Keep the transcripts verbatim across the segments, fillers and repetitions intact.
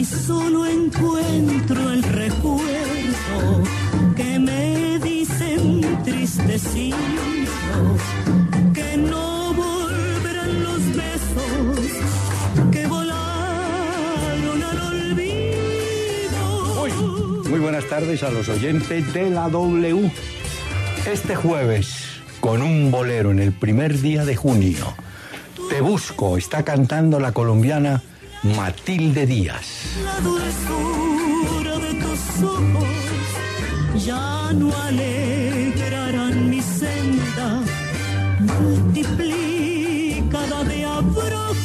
y solo encuentro el recuerdo que me dice entristecido que no volverán los besos que volaron al olvido. Muy, muy buenas tardes a los oyentes de la W. Este jueves, con un bolero en el primer día de junio, Te Busco, está cantando la colombiana Matilde Díaz. La dulzura de tus ojos ya no alegrarán mi senda, multiplicada de abrazos,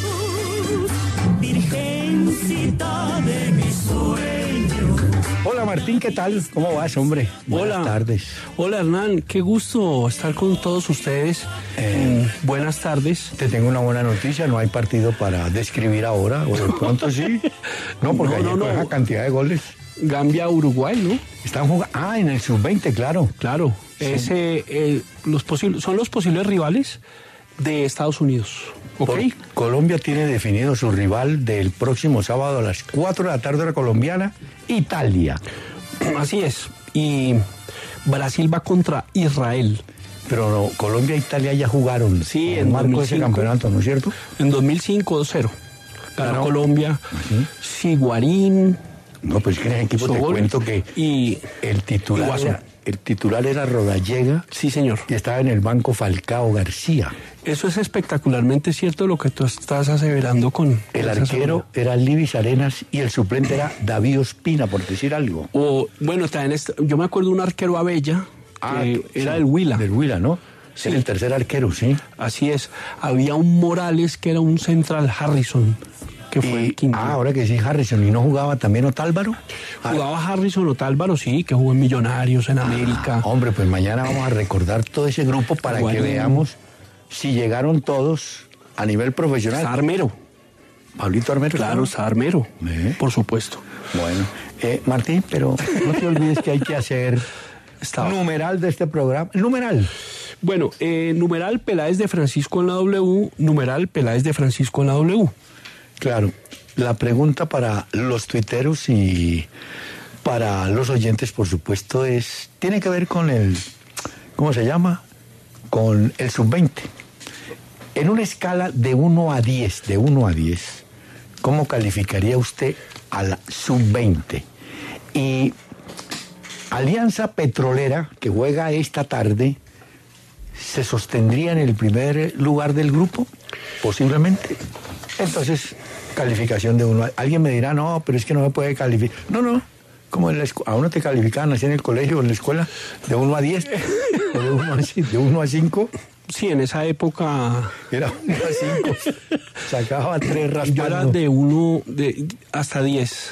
virgencita de mi sueño. Hola Martín, ¿qué tal? ¿Cómo vas, hombre? Buenas Hola. tardes. Hola Hernán, qué gusto estar con todos ustedes. Eh, Mm, buenas tardes. Te tengo una buena noticia, no hay partido para describir ahora, o de pronto sí. No, porque No, ayer no, con no. esa cantidad de goles Gambia, Uruguay, ¿no? están jugando. Ah, en el sub veinte, claro. Claro. Sí. Ese, eh, los posibles, son los posibles rivales de Estados Unidos. ¿Ok? Por- Colombia tiene definido su rival del próximo sábado a las cuatro de la tarde hora colombiana, Italia. Así es. Y Brasil va contra Israel. Pero no, Colombia e Italia ya jugaron Sí, en en el marco de ese dos mil cinco. campeonato, ¿no es cierto? En dos mil cinco, dos cero. Ganó Ganó. Colombia. Siguarín. No, pues es que en ese equipo te Sobol cuento que Y... el titular, y Guasón. era, el titular era Rodallega Sí, señor. y estaba en el banco Falcao García. Eso es espectacularmente cierto lo que tú estás aseverando con... El esa arquero seguridad. era Libis Arenas y el suplente era David Ospina, por decir algo. O, bueno, también est- yo me acuerdo de un arquero Abella, que sí, era del Huila. Del Huila, ¿no? Sí. Era el tercer arquero, sí. Así es. Había un Morales que era un central Harrison, que fue Y- el quinto. ah, ahora que sí, Harrison, ¿y no jugaba también Otálvaro? Ah, Jugaba Harrison Otálvaro, sí, que jugó en Millonarios, en América. hombre, pues mañana vamos a recordar todo ese grupo para Guarín. que veamos si llegaron todos a nivel profesional. Armero, Pablito Armero. claro, Armero, ¿Eh? por supuesto. Bueno, eh, Martín, pero no te olvides que hay que hacer Estaba. numeral de este programa. El numeral. Bueno, eh, numeral Peláez de Francisco en la W, numeral Peláez de Francisco en la W. Claro, la pregunta para los tuiteros y para los oyentes, por supuesto, es, tiene que ver con el, ¿cómo se llama? Con el sub veinte. En una escala de uno a diez, de uno a diez, ¿cómo calificaría usted a la sub veinte? Y Alianza Petrolera, que juega esta tarde, ¿se sostendría en el primer lugar del grupo? Posiblemente. Entonces, calificación de uno. Alguien me dirá, no, pero es que no me puede calificar. No, no. Como en la escu- a uno te calificaban así en el colegio o en la escuela, de uno a diez, o de uno a, ci- de uno a cinco, Sí, en esa época era uno a cinco. Sacaba tres yo era raspando. de uno de, hasta diez.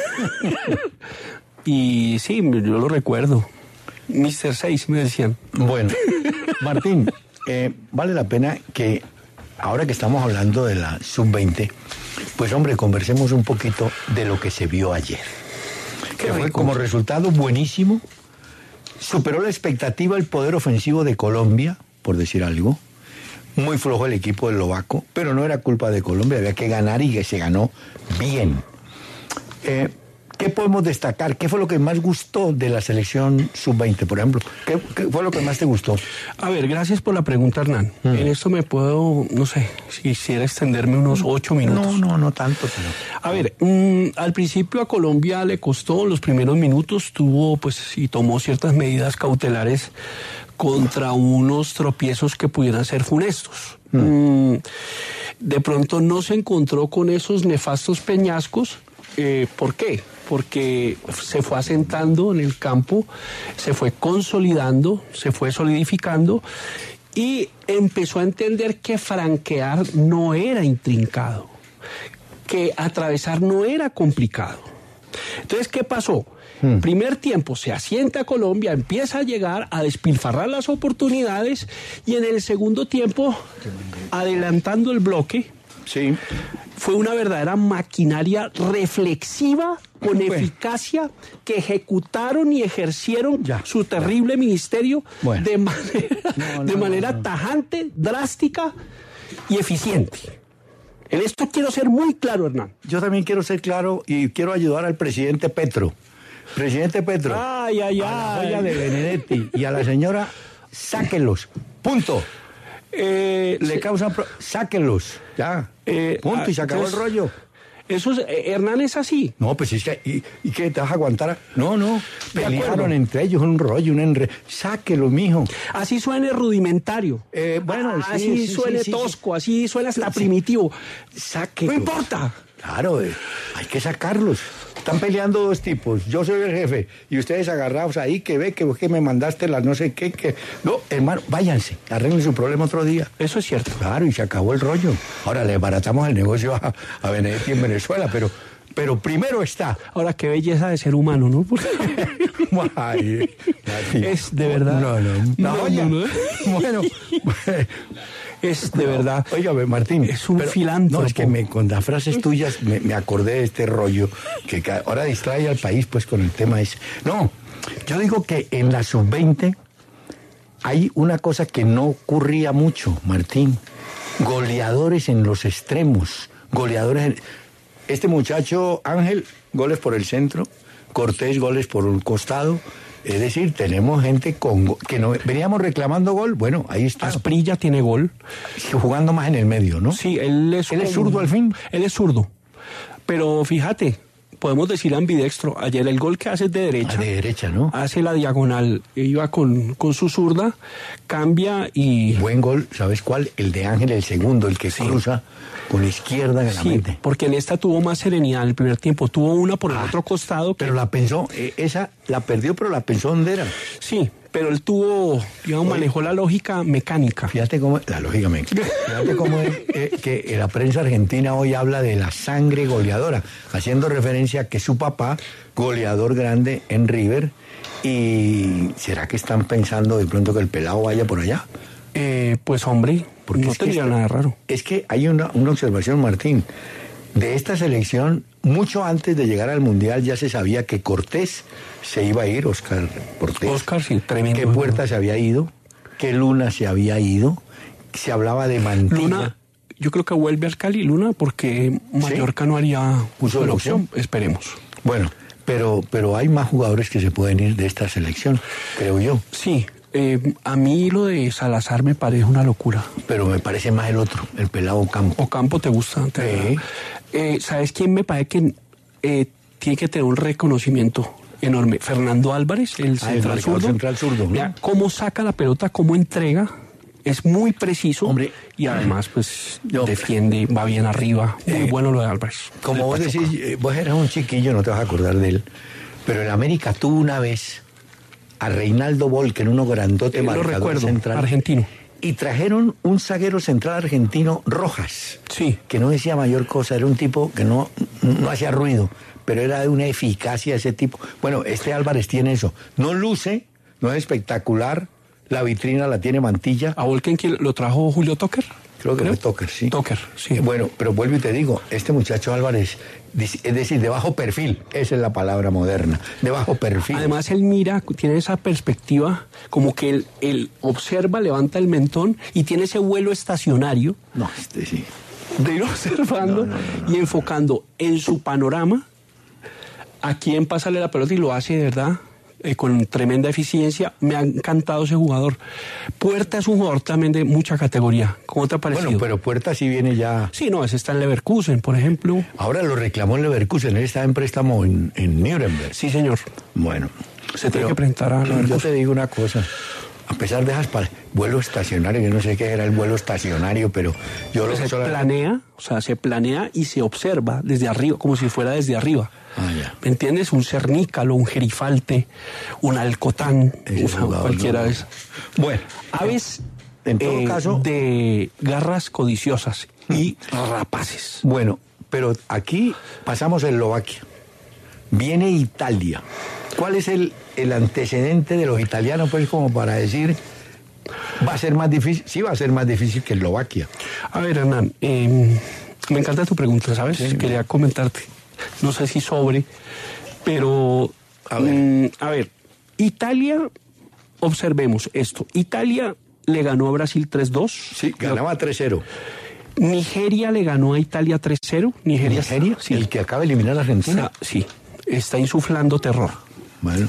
Y sí, yo lo recuerdo. mister seis me decían. Bueno, Martín, eh, vale la pena que ahora que estamos hablando de la sub veinte, pues hombre, conversemos un poquito de lo que se vio ayer. Que fue rico. como resultado buenísimo, superó la expectativa el poder ofensivo de Colombia, por decir algo. Muy flojo el equipo del Lobaco, pero no era culpa de Colombia, había que ganar y que se ganó bien. Eh, ¿Qué podemos destacar? ¿Qué fue lo que más gustó de la selección sub veinte, por ejemplo? ¿Qué, qué fue lo que más te gustó? A ver, gracias por la pregunta, Hernán. En esto me puedo, no sé, si quisiera extenderme unos ocho minutos. No, no, no tanto, pero... A ver, mm, al principio a Colombia le costó, los primeros minutos tuvo, pues, y tomó ciertas medidas cautelares contra unos tropiezos que pudieran ser funestos. Mm, de pronto no se encontró con esos nefastos peñascos. Eh, ¿Por qué? Porque se fue asentando en el campo, se fue consolidando, se fue solidificando y empezó a entender que franquear no era intrincado, que atravesar no era complicado. Entonces, ¿qué pasó? Hmm. Primer tiempo, se asienta Colombia, empieza a llegar a despilfarrar las oportunidades y en el segundo tiempo, adelantando el bloque, sí, fue una verdadera maquinaria reflexiva con bueno. eficacia que ejecutaron y ejercieron ya, su terrible ya. ministerio bueno. de manera, no, no, de manera no, no. tajante, drástica y eficiente. En esto quiero ser muy claro, Hernán. Yo también quiero ser claro y quiero ayudar al presidente Petro. Presidente Petro, Ay, ay, a la ay. joya de Benedetti y a la señora, sáquenlos. Punto. Eh, Le se- causan... pro- sáquenlos. Ya. Eh, Punto. Y se ah, acabó el entonces- rollo. Eso es, eh, Hernán es así. No, pues es que... ¿Y, y qué? ¿Te vas a aguantar? No, no. De Pelearon acuerdo. entre ellos un rollo, un enre... Sáquenlos, mijo. Así suene rudimentario. Eh, bueno, Ah, sí, así sí, suene sí, sí, tosco, así suena hasta Sí. primitivo. Sáquenlos. No importa. Claro, eh, hay que sacarlos. Están peleando dos tipos. Yo soy el jefe y ustedes agarrados ahí que ve que vos que me mandaste las no sé qué. Que... No, hermano, váyanse. Arreglen su problema otro día. Eso es cierto. Claro, y se acabó el rollo. Ahora le baratamos el negocio a, a Benedetti en Venezuela, pero, pero primero está. Ahora, qué belleza de ser humano, ¿no? Porque Ay, Martín. Es de verdad. No, no. No, No, oye, no, no. Bueno. es de verdad. Óigame, Martín. Es un filántropo. No, es que me, con las frases tuyas me, me acordé de este rollo que ca- ahora distrae al país pues con el tema ese. No, yo digo que en la sub veinte hay una cosa que no ocurría mucho, Martín. Goleadores en los extremos. Goleadores en... Este muchacho, Ángel, goles por el centro. Cortés, goles por un costado. Es decir, tenemos gente con go- que no veníamos reclamando gol. Bueno, ahí está. Asprilla tiene gol. Jugando más en el medio, ¿no? Sí, él es... ¿Él es como- zurdo al fin? Él es zurdo. Pero fíjate, podemos decir ambidextro. Ayer el gol que hace es de derecha. Ah, de derecha, ¿no? Hace la diagonal. Iba con, con su zurda, cambia y... Buen gol, ¿sabes cuál? El de Ángel, el segundo, el que cruza con la izquierda en la Sí, mente. porque en esta tuvo más serenidad en el primer tiempo. Tuvo una por el Ah, otro costado. Que, Pero la pensó, eh, esa la perdió, pero la pensó dónde era. Sí, pero él tuvo, digamos, manejó la lógica mecánica. Fíjate cómo, la lógicamente, fíjate cómo es eh, que la prensa argentina hoy habla de la sangre goleadora, haciendo referencia a que su papá, goleador grande en River, y ¿será que están pensando de pronto que el pelado vaya por allá? Eh, pues hombre, Porque no es que tendría esta- nada raro. Es que hay una, una observación, Martín. De esta selección, mucho antes de llegar al Mundial ya se sabía que Cortés se iba a ir, Oscar Cortés. Oscar, sí, tremendo. Que Puerta se había ido, que Luna se había ido, se hablaba de Mantilla. Luna, yo creo que vuelve al Cali, Luna, porque Mallorca no haría Uso de la opción. Esperemos. Bueno, pero, pero hay más jugadores que se pueden ir de esta selección, creo yo. Sí, eh, a mí lo de Salazar me parece una locura. Pero me parece más el otro, el pelado Campo. Ocampo te gusta. Te Sí. agrada. Eh, ¿Sabes quién me parece que eh, tiene que tener un reconocimiento enorme? Fernando Álvarez, el Ah, el central marcador zurdo. central zurdo, ¿no? Mira cómo saca la pelota, cómo entrega. Es muy preciso. Hombre. Y además, pues, Yo- defiende, va bien arriba. Muy Eh, bueno lo de Álvarez. Como del vos Pachuca. decís, eh, vos eras un chiquillo, no te vas a acordar de él. Pero en América tuvo una vez a Reinaldo Volken, uno grandote Eh, lo marcador recuerdo, central. argentino. Y trajeron un zaguero central argentino, Rojas. Sí. Que no decía mayor cosa, era un tipo que no, no hacía ruido, pero era de una eficacia ese tipo. Bueno, este Álvarez tiene eso. No luce, no es espectacular, la vitrina la tiene Mantilla. ¿A Volken quién lo trajo Julio Toker? Creo que fue Toker, sí. Toker, sí. Eh, Bueno, pero vuelvo y te digo, este muchacho Álvarez, dis- es decir, de bajo perfil, esa es la palabra moderna, de bajo perfil. Además, él mira, tiene esa perspectiva, como que él, él observa, levanta el mentón y tiene ese vuelo estacionario No, este sí. de ir observando y enfocando en su panorama a quién pasarle la pelota y lo hace de verdad eh, con tremenda eficiencia. Me ha encantado ese jugador. Puerta es un jugador también de mucha categoría. ¿Cómo te ha parecido? Bueno, pero Puerta sí viene ya. Sí, no, ese está en Leverkusen, por ejemplo. Ahora lo reclamó el Leverkusen, él estaba en préstamo en, en Nuremberg. Sí, señor. Bueno. Se tiene pero que presentar a Yo Leverkusen. te digo una cosa. A pesar de esas pa- vuelo estacionario, yo no sé qué era el vuelo estacionario, pero yo lo Se solo- planea, o sea, se planea y se observa desde arriba, como si fuera desde arriba. Ah, ya. ¿Me entiendes? Un cernícalo, un gerifalte, un alcotán, Ese o sea, jugador, cualquiera no. de esas. Bueno, Aves en todo eh, caso- de garras codiciosas y rapaces. bueno, pero aquí pasamos a Eslovaquia. Viene Italia. ¿Cuál es el, el antecedente de los italianos, pues, como para decir, va a ser más difícil? Sí, va a ser más difícil que Eslovaquia. A ver, Hernán, eh, me encanta tu pregunta, ¿sabes? Sí. Quería comentarte. No sé si sobre, pero... A ver. mm, a ver, Italia, observemos esto. Italia le ganó a Brasil tres dos. Sí, ganaba tres cero. Nigeria le ganó a Italia tres cero. Nigeria, ¿Nigeria? sí. El que acaba de eliminar a Argentina. Está, sí, está insuflando terror. Bueno.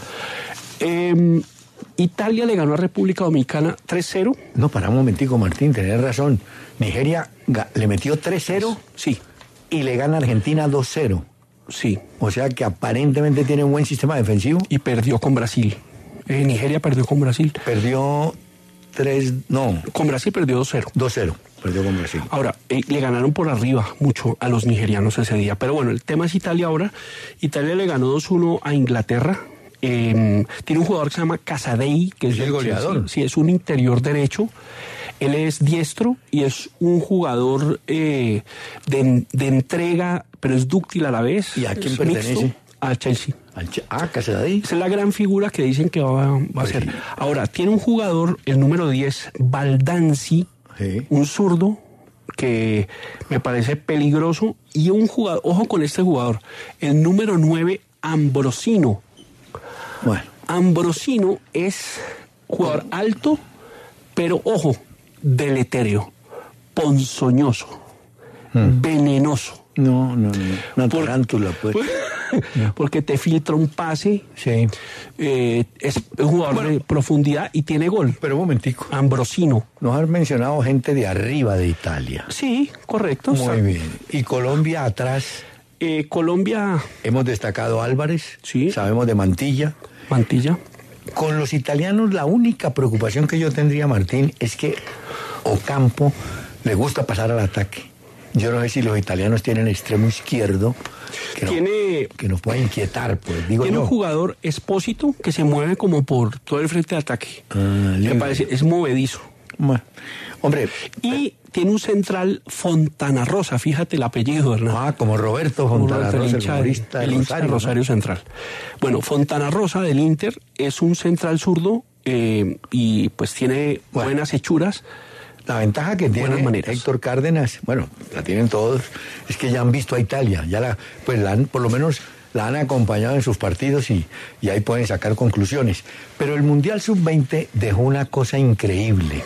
Eh, Italia le ganó a República Dominicana tres cero. No, para un momentico, Martín, tenés razón. Nigeria ga- le metió tres cero Sí, y le gana a Argentina dos cero. sí. O sea que aparentemente tiene un buen sistema defensivo. Y perdió con Brasil. Eh, Nigeria perdió con Brasil. Perdió tres, no, Con Brasil perdió dos cero. dos cero. Perdió con Brasil. Ahora, eh, le ganaron por arriba mucho a los nigerianos ese día. Pero bueno, el tema es Italia ahora. Italia le ganó dos uno a Inglaterra. Eh, tiene un jugador que se llama Casadei, que es, Es el del goleador. Chelsea. Sí, es un interior derecho. Él es diestro y es un jugador eh, de, de entrega, pero es dúctil a la vez. ¿Y a quién Es pertenece? mixto, al Chelsea. Al Che- Ah, Casadei. Esa es la gran figura que dicen que va, va a Pues ser. sí. Ahora, tiene un jugador, el número diez, Baldanzi, Sí. un zurdo que me parece peligroso, y un jugador, ojo con este jugador, el número nueve, Ambrosino. Bueno, Ambrosino es jugador alto, pero ojo, deletéreo, ponzoñoso, venenoso. no, no, no. Una Por- tarántula, pues. Porque te filtra un pase, Sí. eh, es un jugador Bueno. de profundidad y tiene gol. Pero un momentico. Ambrosino. Nos has mencionado gente de arriba de Italia. Sí, correcto. Muy Sa- bien. Y Colombia atrás. Eh, Colombia, Hemos destacado a Álvarez. Sí. Sabemos de Mantilla. Mantilla. Con los italianos la única preocupación que yo tendría, Martín, es que Ocampo le gusta pasar al ataque. Yo no sé si los italianos tienen extremo izquierdo que, no- Tiene, que nos pueda inquietar, pues digo tiene yo. un jugador Espósito que se mueve como por todo el frente de ataque. Ah, Me libre. parece, es movedizo. Bueno, hombre, Y tiene un central Fontana Rosa, fíjate el apellido, ¿verdad? ah, como Roberto Como Fontana el Rosa, el hincha de- humorista de el hincha de Rosario, ¿no? Rosario Central. Bueno, Fontana Rosa del Inter es un central zurdo eh, y pues tiene Bueno. buenas hechuras. La ventaja que tiene Buenas maneras. Héctor Cárdenas, bueno, la tienen todos, es que ya han visto a Italia, ya la, pues la han, por lo menos la han acompañado en sus partidos y, y ahí pueden sacar conclusiones. Pero el Mundial sub veinte dejó una cosa increíble.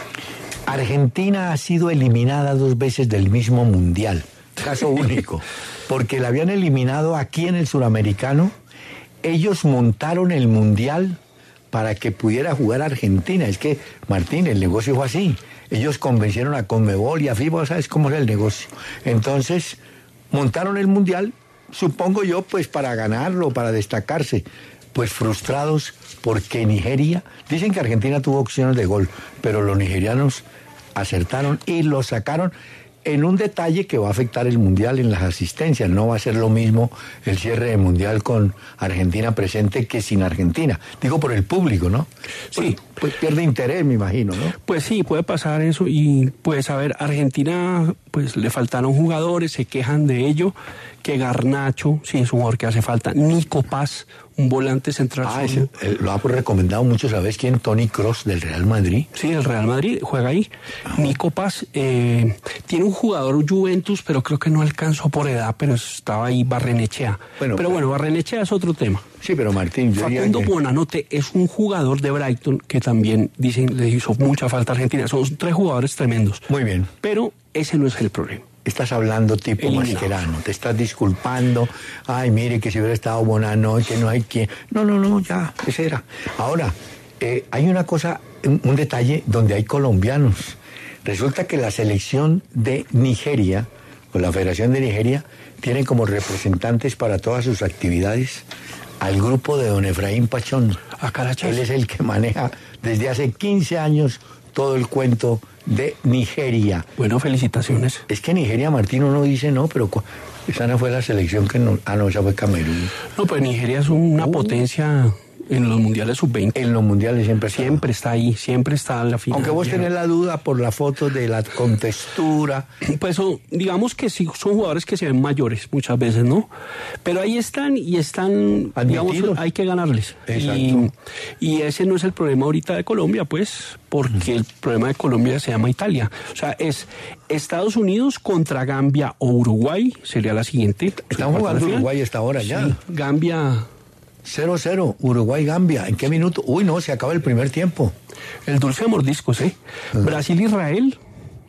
Argentina ha sido eliminada dos veces del mismo Mundial, caso único, porque la habían eliminado aquí en el Suramericano, ellos montaron el Mundial para que pudiera jugar Argentina. Es que, Martín, el negocio fue así. Ellos convencieron a Conmebol y a FIBA, ¿sabes cómo es el negocio? Entonces, montaron el Mundial, supongo yo, pues para ganarlo, para destacarse. Pues frustrados porque Nigeria, dicen que Argentina tuvo opciones de gol, pero los nigerianos acertaron y lo sacaron en un detalle que va a afectar el Mundial en las asistencias. No va a ser lo mismo el cierre del Mundial con Argentina presente que sin Argentina. Digo por el público, ¿no? Sí. Pues, pues pierde interés, me imagino, ¿no? Pues sí, puede pasar eso y pues a ver, Argentina pues le faltaron jugadores, se quejan de ello, que Garnacho, sí es un jugador que hace falta, Nico Paz, un volante central. Ah, zurdo. ese, eh, lo ha recomendado mucho, ¿sabes quién? Toni Kroos del Real Madrid. Sí, el Real Madrid juega ahí. Nico Paz eh, tiene un jugador Juventus, pero creo que no alcanzó por edad, pero estaba ahí Barrenechea. Bueno, pero bueno, Barrenechea es otro tema. Sí, pero Martín, yo diría Facundo que... Buonanotte es un jugador de Brighton que también dicen le hizo mucha falta a Argentina. Son tres jugadores tremendos. Muy bien. Pero ese no es el problema. Estás hablando tipo Eliminado. Mascherano, te estás disculpando. Ay, mire, que si hubiera estado Bonano, que no hay quien. No, no, no, ya, ese era. Ahora, eh, hay una cosa, un, un detalle donde hay colombianos. Resulta que la selección de Nigeria, o la Federación de Nigeria, tiene como representantes para todas sus actividades al grupo de don Efraín Pachón. Ah, carachas. Él es el que maneja desde hace quince años todo el cuento de Nigeria. Bueno, felicitaciones. Es que Nigeria, Martín, uno dice, no, pero cu- esa no fue la selección que no... Ah, no, esa fue Camerún. No, pues Nigeria es una Uh. potencia en los mundiales sub veinte. En los mundiales siempre está. Siempre está ahí, siempre está en la final. Aunque vos Llega. tenés la duda por la foto de la contextura. Pues son, digamos que sí, son jugadores que se ven mayores muchas veces, ¿no? Pero ahí están y están, digamos, Admitidos. hay que ganarles. Exacto. Y, y ese no es el problema ahorita de Colombia, pues, porque el problema de Colombia se llama Italia. O sea, es Estados Unidos contra Gambia o Uruguay, sería la siguiente. Estamos jugando final. Uruguay hasta ahora ya. Sí, Gambia, cero cero, Uruguay-Gambia. ¿En qué minuto? Uy, no, se acaba el primer tiempo. el dulce de mordiscos, ¿eh? Brasil-Israel.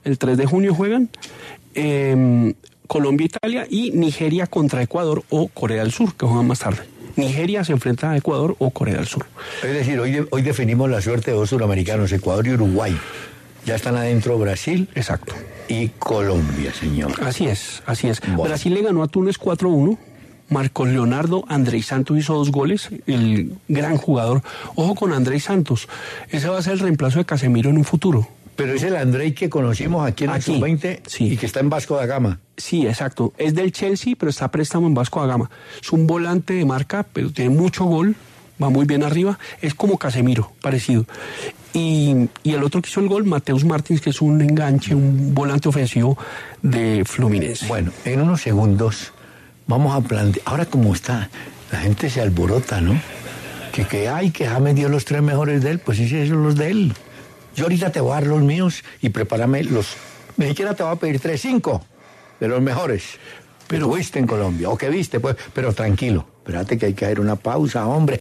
el tres de junio juegan. Eh, Colombia, Italia y Nigeria contra Ecuador o Corea del Sur, que juegan más tarde. Nigeria se enfrenta a Ecuador o Corea del Sur. Es decir, hoy, de, hoy definimos la suerte de dos suramericanos, Ecuador y Uruguay. Ya están adentro Brasil. Exacto. Y Colombia, señor. Así es, así es. Bueno. Brasil le ganó a Túnez cuatro uno. Marcos Leonardo Andrés Santos hizo dos goles, el gran jugador. Ojo con Andrés Santos, ese va a ser el reemplazo de Casemiro en un futuro. Pero es el Andrei que conocimos aquí en el Aquí, sub veinte sí. y que está en Vasco da Gama. Sí, exacto. Es del Chelsea, pero está a préstamo en Vasco da Gama. Es un volante de marca, pero tiene mucho gol, va muy bien arriba. Es como Casemiro, parecido. Y, y el otro que hizo el gol, Mateus Martins, que es un enganche, un volante ofensivo de Fluminense. Bueno, en unos segundos vamos a plantear. Ahora, como está, la gente se alborota, ¿no? Que, que ay, que James dio los tres mejores de él, pues sí, sí, esos son los de él. Yo ahorita te voy a dar los míos y prepárame los. Ni siquiera te voy a pedir tres, cinco de los mejores. Pero viste en Colombia, o que viste, pues. Pero tranquilo, espérate que hay que hacer una pausa, hombre.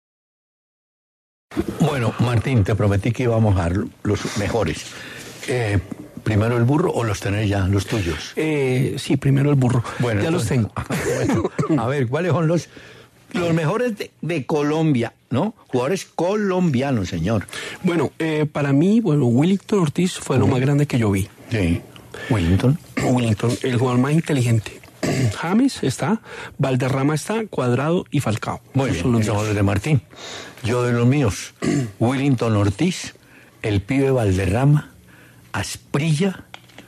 Bueno, Martín, te prometí que íbamos a dar los mejores. Eh, primero el burro o los tenés ya, los tuyos. Eh, sí, primero el burro. Bueno, ya entonces, los tengo. Bueno, a ver, ¿cuáles son los, los mejores de, de Colombia, no? Jugadores colombianos, señor. Bueno, eh, para mí, bueno, Willington Ortiz fue lo más grande que yo vi. Sí. Willington. Willington, el jugador más inteligente. James está, Valderrama está, Cuadrado y Falcao. Muy Esos bien, son los esos míos. son los de Martín. Yo de los míos, Willington Ortiz, el pibe Valderrama, Asprilla,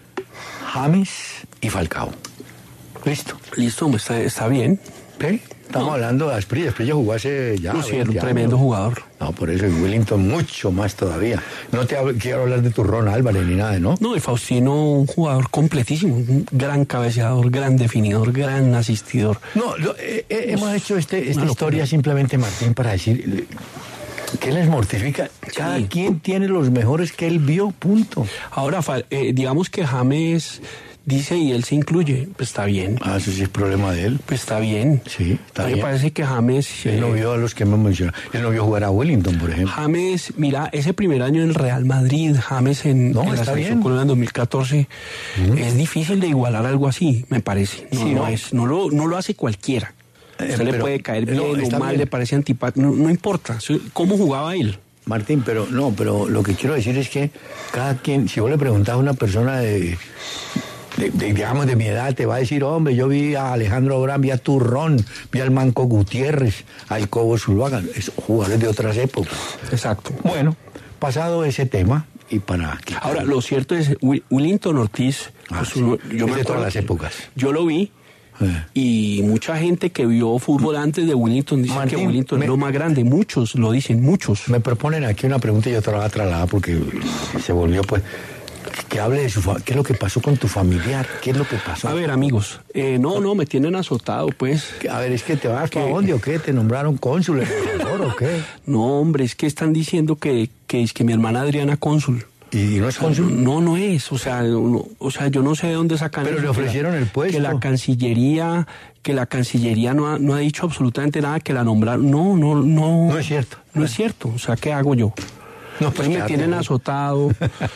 James y Falcao. Listo. Listo, hombre, está, está bien. ¿Sí? Estamos No. hablando de Asprilla. Asprilla jugó hace ya No, sí, era un veinte tremendo años. jugador. No, por eso, y Willington mucho más todavía. No te hablo, quiero hablar de Turrón Álvarez ni nada, ¿no? No, y Faustino, un jugador completísimo, un gran cabeceador, gran definidor, gran asistidor. No, lo- eh, eh, hemos hecho este, esta una locura. historia simplemente, Martín, para decir eh, que les mortifica. Cada Sí. quien tiene los mejores que él vio, punto. Ahora, fa- eh, digamos que James dice y él se incluye, pues está bien, Ah, eso sí es problema de él. pues está bien. Sí, está A mí me bien. parece que James... Él no eh, vio a los que hemos mencionado. Él no vio jugar a Wellington, por ejemplo. James, mira, ese primer año en el Real Madrid, James en, No, en la está selección bien. colombiana en dos mil catorce, es difícil de igualar algo así, me parece. No, Sí, no no. es, no lo, no lo hace cualquiera. Eh, Usted le pero- puede caer no, bien o está mal, bien. le parece antipático, no, no importa. ¿Cómo jugaba él? Martín, pero no, pero lo que quiero decir es que cada quien, si vos le preguntás a una persona de, de, de, digamos, de mi edad, te va a decir, hombre, yo vi a Alejandro Abraham, vi a Turrón, vi al Manco Gutiérrez, al Cobo Zuluaga, es jugadores de otras épocas. Exacto. Bueno, pasado ese tema, y para... Ahora, lo cierto es, Will- Willington Ortiz, Ah, pues, sí. uno- Es yo de me todas acuerdo las que épocas. Yo lo vi. Eh. Y mucha gente que vio fútbol antes de Willington dice Martín, que Willington me- es lo más grande. Muchos lo dicen, muchos. Me proponen aquí una pregunta y yo te la voy a trasladar porque se volvió, pues, que hable de su fa- qué es lo que pasó con tu familiar, qué es lo que pasó. A ver, amigos, eh, no, no, me tienen azotado, pues. A ver, ¿es que te vas ¿Qué? para dónde o qué? ¿Te nombraron cónsul, embajador o qué? No, hombre, es que están diciendo que, que es que mi hermana Adriana cónsul. ¿Y no es cónsul? No, no es, o sea, no- o sea, yo no sé de dónde sacan Pero eso, le ofrecieron que la- el puesto. Que la Cancillería, que la Cancillería no ha, no ha dicho absolutamente nada, que la nombraron. No, no, no. No es cierto. No es cierto, o sea, ¿qué hago yo? No, Pues me quédate, tienen ¿no? azotado,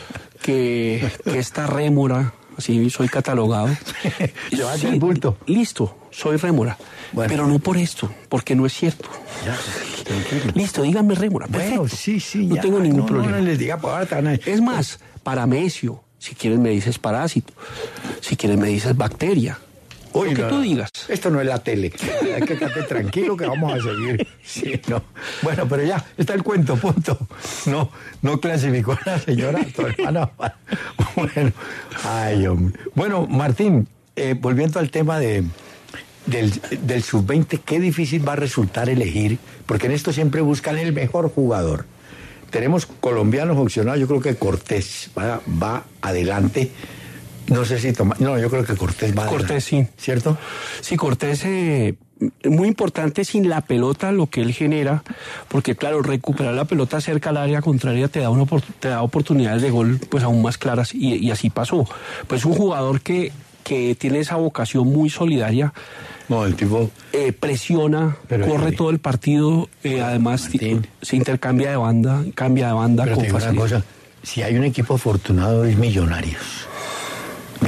que, que esta rémora, así soy catalogado. Llévate el bulto. Listo, soy rémora. Bueno. Pero no por esto, porque no es cierto. Ya, tranquilo. Listo, díganme rémora. Bueno, Perfecto. sí, sí. No ya. tengo ningún no, problema. No, no les diga, pues ahora te van a... Es más, paramecio. Si quieres me dices parásito. Si quieres me dices bacteria. Uy, lo que no, tú no. digas. Esto no es la tele. Hay que quedarte tranquilo que vamos a seguir. Sí, no. Bueno, pero ya, está el cuento, punto. No, no clasificó a la señora, tu hermana. Bueno, ay, hombre. Bueno, Martín, eh, volviendo al tema de, del, del sub veinte, qué difícil va a resultar elegir, porque en esto siempre buscan el mejor jugador. Tenemos colombianos opcionados, yo creo que Cortés va, va adelante. No sé si toma... No, yo creo que Cortés va adelante. Cortés, sí. ¿Cierto? Sí, Cortés, eh, muy importante sin la pelota lo que él genera, porque claro, recuperar la pelota cerca al área contraria te da, una, opor- te da oportunidades de gol pues aún más claras y, y así pasó. Pues un jugador que, que tiene esa vocación muy solidaria, No, el tipo... eh, presiona, Pero, corre sí. todo el partido, eh, además ti- Martín. se intercambia de banda, cambia de banda Pero con te digo una facilidad. cosa, si hay un equipo afortunado es Millonarios.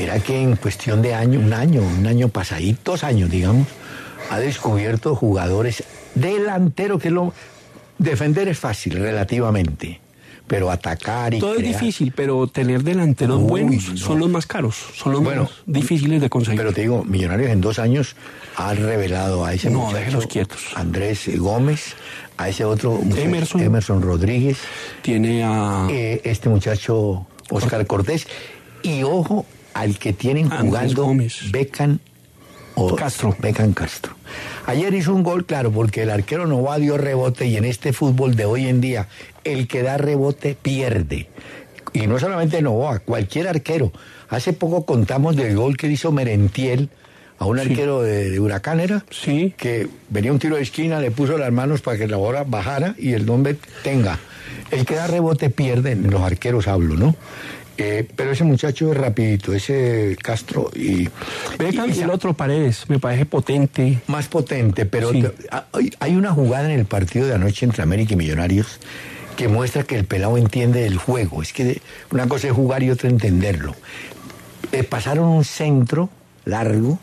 mira que en cuestión de año, un año, un año pasadito, dos años, digamos, ha descubierto jugadores delanteros, que es lo... Defender es fácil, relativamente, pero atacar y Todo crear... es difícil, pero tener delanteros Uy, buenos no. son los más caros, son los Bueno, más difíciles de conseguir. Pero te digo, Millonarios en dos años ha revelado a ese No, muchacho, déjelos quietos. Andrés Gómez, a ese otro muchacho, Emerson. Emerson Rodríguez, Tiene a eh, este muchacho Oscar Cortés, y ojo al que tienen Andrés jugando Gómez. Beckham o Castro. Beckham Castro. Ayer hizo un gol, claro, porque el arquero no va, dio rebote, y en este fútbol de hoy en día, el que da rebote pierde. Y no solamente Novoa, cualquier arquero. Hace poco contamos del gol que hizo Merentiel a un Sí. arquero de, de Huracán, ¿era? Sí. Que venía un tiro de esquina, le puso las manos para que la bola bajara y el hombre tenga. El que da rebote pierde, en los arqueros hablo, ¿no? Eh, pero ese muchacho es rapidito, ese Castro y... Beckham y- y el otro Paredes, me parece potente. más potente, pero Sí. te- hay, hay una jugada en el partido de anoche entre América y Millonarios que muestra que el pelado entiende el juego. Es que de- una cosa es jugar y otra entenderlo. Eh, pasaron un centro largo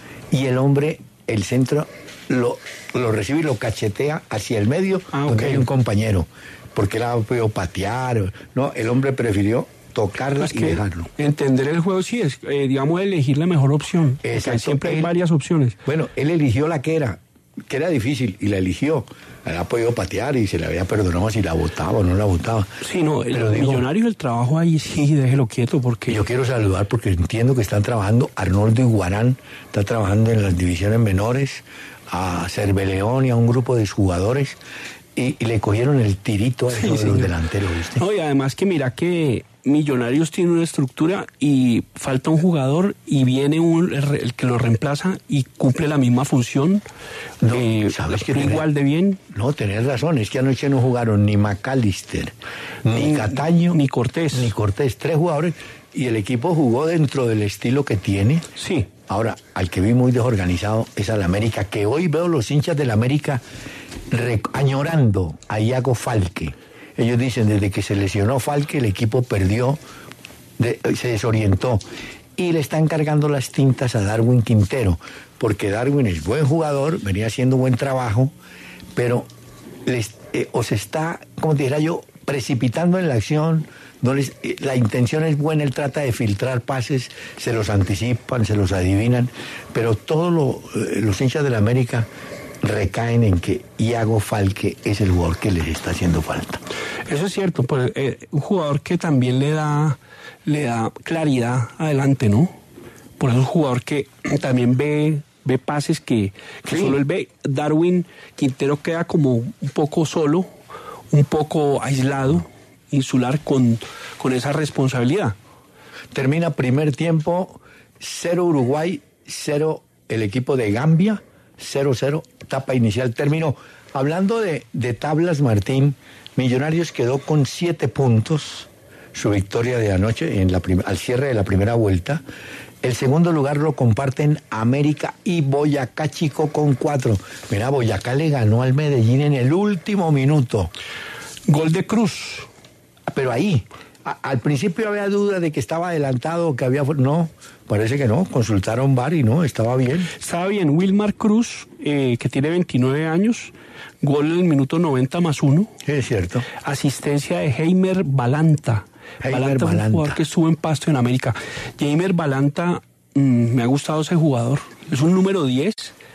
y el hombre, el centro, lo, lo recibe y lo cachetea hacia el medio, Ah, donde ok. hay un compañero, porque él ha podido patear. No, el hombre prefirió tocarla Es y que dejarlo. entender el juego sí es, eh, digamos, elegir la mejor opción. Porque Exacto. siempre hay Él- varias opciones. Bueno, él eligió la que era, que era difícil, y la eligió. Él ha podido patear y se le había perdonado si la botaba o no la botaba. Sí, no, el Pero digo, millonario, el trabajo ahí sí, déjelo quieto, porque yo quiero saludar porque entiendo que están trabajando, Arnoldo Iguarán está trabajando en las divisiones menores, a Cerveleón y a un grupo de jugadores, y, y le cogieron el tirito a Sí, esos de los señor. delanteros, ¿viste? No, y además que mira que Millonarios tiene una estructura y falta un jugador y viene un, el, re- el que lo reemplaza y cumple la misma función, No, eh, ¿sabes qué? igual de bien, No, tenés razón, es que anoche no jugaron ni McAllister, ni Ni- Cataño, ni Cortés. Ni Cortés, tres jugadores, y el equipo jugó dentro del estilo que tiene. sí. Ahora, al que vi muy desorganizado es al América, que hoy veo los hinchas del América re- añorando a Iago Falque. Ellos dicen, desde que se lesionó Falque, el equipo perdió, de- se desorientó. Y le están cargando las tintas a Darwin Quintero, porque Darwin es buen jugador, venía haciendo buen trabajo, pero les, eh, o se está, como te dijera yo, precipitando en la acción. No les, eh, la intención es buena, él trata de filtrar pases, se los anticipan, se los adivinan, pero todos lo, eh, los hinchas de la América recaen en que Iago Falque es el jugador que les está haciendo falta. Eso es cierto, pues, eh, un jugador que también le da, le da claridad adelante, ¿no? Por eso es un jugador que también ve, ve pases que, que Sí. solo él ve. Darwin Quintero queda como un poco solo, un poco aislado, insular con, con esa responsabilidad. Termina primer tiempo, cero Uruguay, cero el equipo de Gambia, cero cero, etapa inicial, término. Hablando de, de tablas, Martín, Millonarios quedó con siete puntos, su victoria de anoche en la prim- al cierre de la primera vuelta. El segundo lugar lo comparten América y Boyacá Chico con cuatro. Mira, Boyacá le ganó al Medellín en el último minuto. Gol de Cruz. Pero ahí, a- al principio había duda de que estaba adelantado, que había... No, parece que no, consultaron V A R y no, estaba bien. Estaba bien, Wilmar Cruz, eh, que tiene veintinueve años, gol en el minuto noventa más uno. Sí, es cierto. Asistencia de Heimer Balanta. Heimer Balanta fue un Balanta. jugador que estuvo en Pasto en América. Heimer Balanta, mmm, me ha gustado ese jugador. Es un número diez.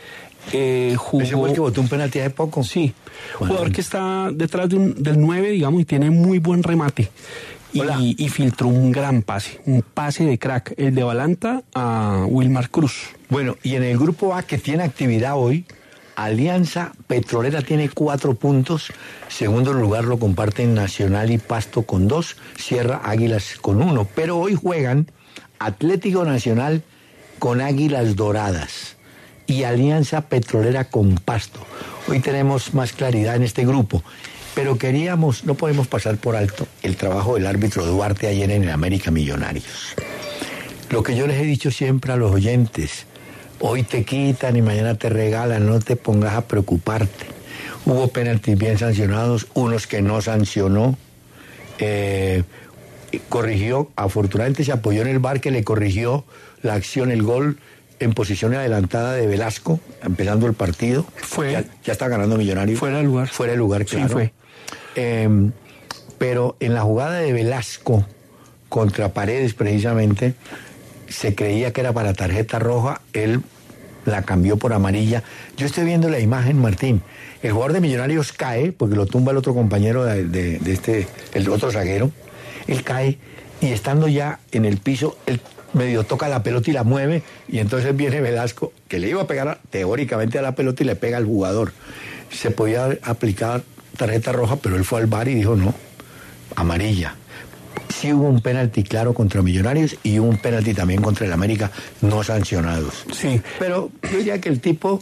Eh, jugó, Ese fue el que botó un penalti hace poco. Sí, Bueno. jugador que está detrás de un- del nueve, digamos, y tiene muy buen remate. Hola. Y, y filtró un gran pase, un pase de crack, el de Balanta a Wilmar Cruz. Bueno, y en el grupo A, que tiene actividad hoy, Alianza Petrolera tiene cuatro puntos. Segundo lugar lo comparten Nacional y Pasto con dos. Sierra Águilas con uno. Pero hoy juegan Atlético Nacional con Águilas Doradas y Alianza Petrolera con Pasto. Hoy tenemos más claridad en este grupo. Pero queríamos, no podemos pasar por alto el trabajo del árbitro Duarte ayer en el América Millonarios. Lo que yo les he dicho siempre a los oyentes, hoy te quitan y mañana te regalan, no te pongas a preocuparte. Hubo penaltis bien sancionados, unos que no sancionó. Eh, corrigió, afortunadamente se apoyó en el V A R que le corrigió la acción, el gol en posición adelantada de Velasco, empezando el partido. Fue. Ya, ya está ganando Millonarios. Fuera de lugar. Fuera de lugar, claro. Sí, fue. Eh, pero en la jugada de Velasco contra Paredes, precisamente, se creía que era para tarjeta roja, él la cambió por amarilla. Yo estoy viendo la imagen, Martín. El jugador de Millonarios cae, porque lo tumba el otro compañero de, de, de este, el otro zaguero. Él cae y estando ya en el piso, él medio toca la pelota y la mueve, y entonces viene Velasco, que le iba a pegar teóricamente a la pelota y le pega al jugador. Se podía aplicar tarjeta roja, pero él fue al V A R y dijo no, amarilla. Sí hubo un penalti claro contra Millonarios y hubo un penalti también contra el América, no sancionados. Sí. Pero yo diría que el tipo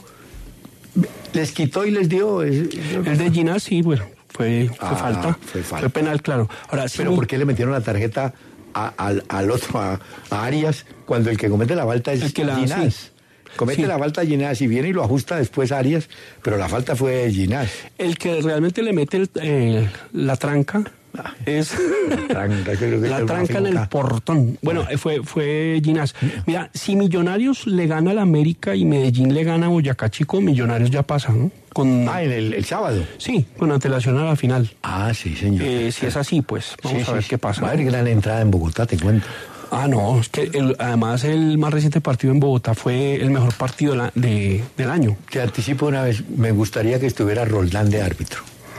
les quitó y les dio. Es, es... El de Ginás, sí, bueno, fue, fue, Ah, falta, fue falta. fue penal, claro. Ahora, sí, Pero ¿por qué le metieron la tarjeta a, al, al otro, a, a Arias, cuando el que comete la falta es El que la- Ginás? sí. Comete Sí. la falta Ginás y viene y lo ajusta después Arias, pero la falta fue Ginás. el que realmente le mete el, eh, la tranca Ah. es Tranca, creo que la es tranca en el Rafinha. portón. Bueno, eh, fue, fue Ginás. Mira, si Millonarios le gana al América y Medellín le gana a Boyacá Chico, Millonarios ya pasa, ¿no? Con, Ah, en el, el sábado. sí, con antelación a la final. Ah, sí, señor. Eh, si es así, pues vamos Sí, a ver sí, qué sí. pasa. Va a haber gran entrada en Bogotá, te cuento. Ah, no, es que el- además el más reciente partido en Bogotá fue el mejor partido de la- de- del año. Te anticipo una vez, me gustaría que estuviera Roldán de árbitro.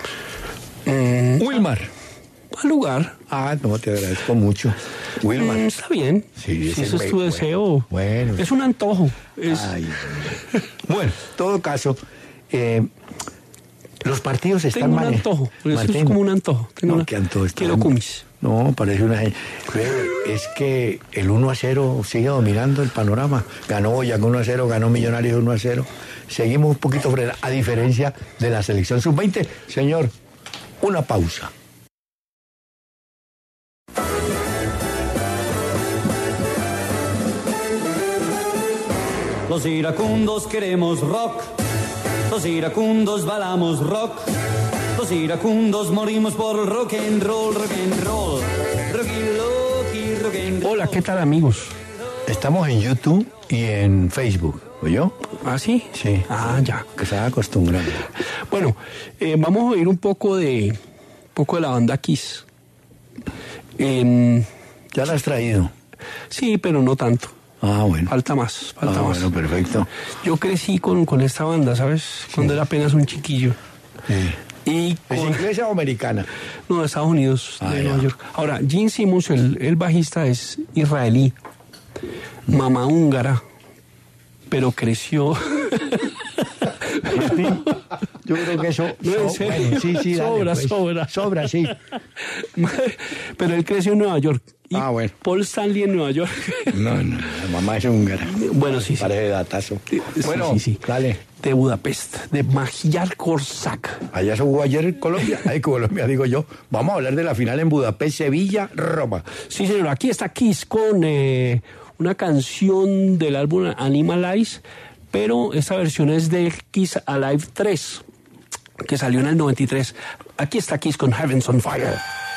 Mm, Wilmar. al lugar. Ah, no, te agradezco mucho. Wilmar. Mm, está bien. Sí, ese si ese es es tu bueno, deseo. bueno. Es un antojo. Es, Ay, bueno, en todo caso, eh, los partidos están tengo un mane- antojo. Eso es Martín, como un antojo. Tengo no, una- ¿qué antojo está? Quiero cumis. No, parece una... Es que el uno a cero sigue dominando el panorama. Ganó Boyacá uno a cero, ganó Millonarios uno a cero. Seguimos un poquito frena, a diferencia de la selección sub veinte. Señor, una pausa. Los iracundos queremos rock, los iracundos balamos rock, los iracundos morimos por rock and roll, rock and roll, rocky loki, rock and roll. Hola, ¿qué tal, amigos? Estamos en YouTube y en Facebook, ¿oyó? ¿Ah, sí? Sí. Ah, ya. Que se va acostumbrando. Bueno, eh, vamos a oír un poco de, un poco de la banda Kiss. Em, Ya la has traído. sí, pero no tanto. Ah, bueno. Falta más, falta Ah, más. bueno, perfecto. Yo crecí con, con esta banda, ¿sabes? Cuando era apenas un chiquillo. Sí. Y ¿Es con, inglesa o americana? no, de Estados Unidos, Ah, de ya. Nueva York. Ahora, Gene Simmons, el, el bajista, es israelí, mamá húngara, pero creció. Yo creo que eso... No, en so- serio. bueno, sí, sí, dale, Sobra, pues. sobra. Sobra, sí. Pero él creció en Nueva York. Y Ah, bueno. Paul Stanley en Nueva York. No, no, la mamá es húngara. Bueno, sí, sí. Parece datazo. Sí, Bueno, sí, sí. dale. De Budapest, de Magyar Korczak. Allá se jugó ayer en Colombia. Ay, Colombia, digo yo. Vamos a hablar de la final en Budapest, Sevilla, Roma. Sí, señor, aquí está Kiss con eh, una canción del álbum Animalize, pero esta versión es de Kiss Alive tres, que salió en el noventa y tres. Aquí está Kiss con Heaven's on Fire.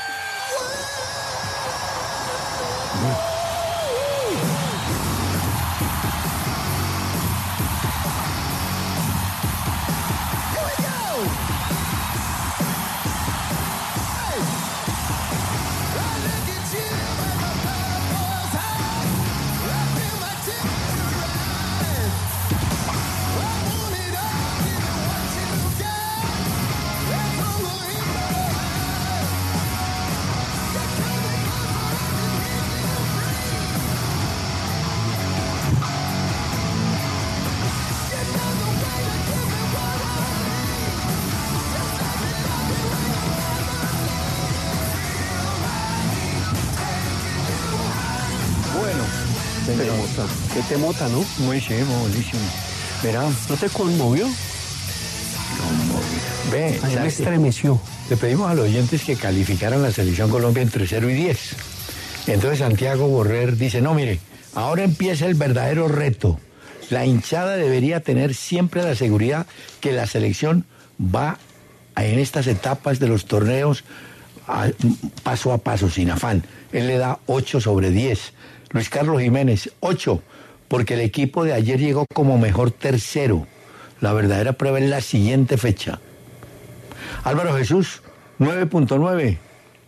Bueno, Qué temota, qué temota, ¿no? muy sí, buenísimo. Verá, ¿No te conmovió? ve, A mí me ¿sabes qué? estremeció. Le pedimos a los oyentes que calificaran la selección Colombia entre cero y diez. Entonces Santiago Borrer dice, no, mire, ahora empieza el verdadero reto. La hinchada debería tener siempre la seguridad que la selección va a- en estas etapas de los torneos a- paso a paso, sin afán. él le da ocho sobre diez. Luis Carlos Jiménez, ocho, porque el equipo de ayer llegó como mejor tercero. La verdadera prueba es la siguiente fecha. Álvaro Jesús, nueve punto nueve.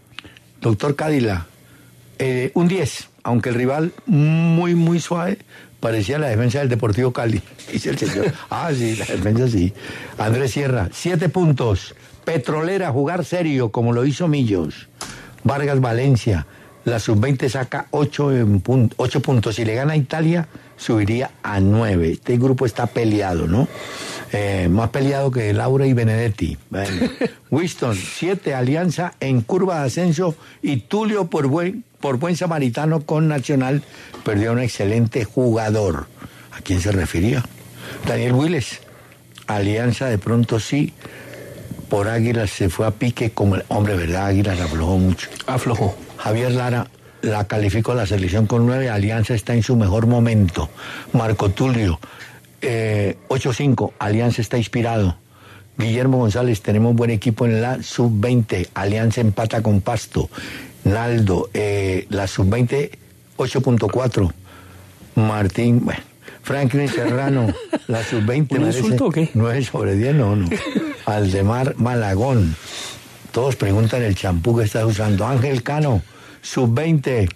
Doctor Cádila, eh, un diez, aunque el rival muy, muy suave, parecía la defensa del Deportivo Cali. Dice el señor. Ah, sí, la defensa sí. Andrés Sierra, siete puntos. Petrolera, jugar serio, como lo hizo Millos. Vargas Valencia, la sub veinte saca ocho, ocho puntos. Si le gana a Italia, subiría a nueve. Este grupo está peleado, ¿no? Eh, más peleado que Laura y Benedetti. Bueno. Winston, siete, Alianza en curva de ascenso. Y Tulio, por buen, por buen samaritano con Nacional, perdió a un excelente jugador. ¿A quién se refería? Daniel Willes, Alianza de pronto sí. Por Águilas se fue a pique como el hombre, ¿verdad? Águilas aflojó mucho. Aflojó. Javier Lara la calificó la selección con nueve. Alianza está en su mejor momento. Marco Tulio, eh, ocho cinco. Alianza está inspirado. Guillermo González, tenemos buen equipo en la sub veinte. Alianza empata con Pasto. Naldo, eh, la sub veinte, ocho punto cuatro. Martín, bueno. Franklin Serrano, la sub veinte. ¿Un insulto o qué? nueve sobre diez, no, no. Aldemar Malagón. Todos preguntan el champú que estás usando. Ángel Cano, sub veinte.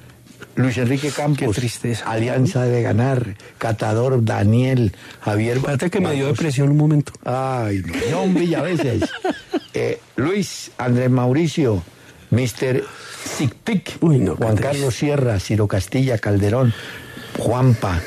Luis Enrique Campos. Qué tristeza. Alianza debe ganar. Catador Daniel. Javier. Espérate que me dio depresión un momento. Ay, John Villaveses. eh, Luis Andrés Mauricio. mister Zictic. Uy, no, Juan Carlos Sierra. Ciro Castilla. Calderón. Juanpa.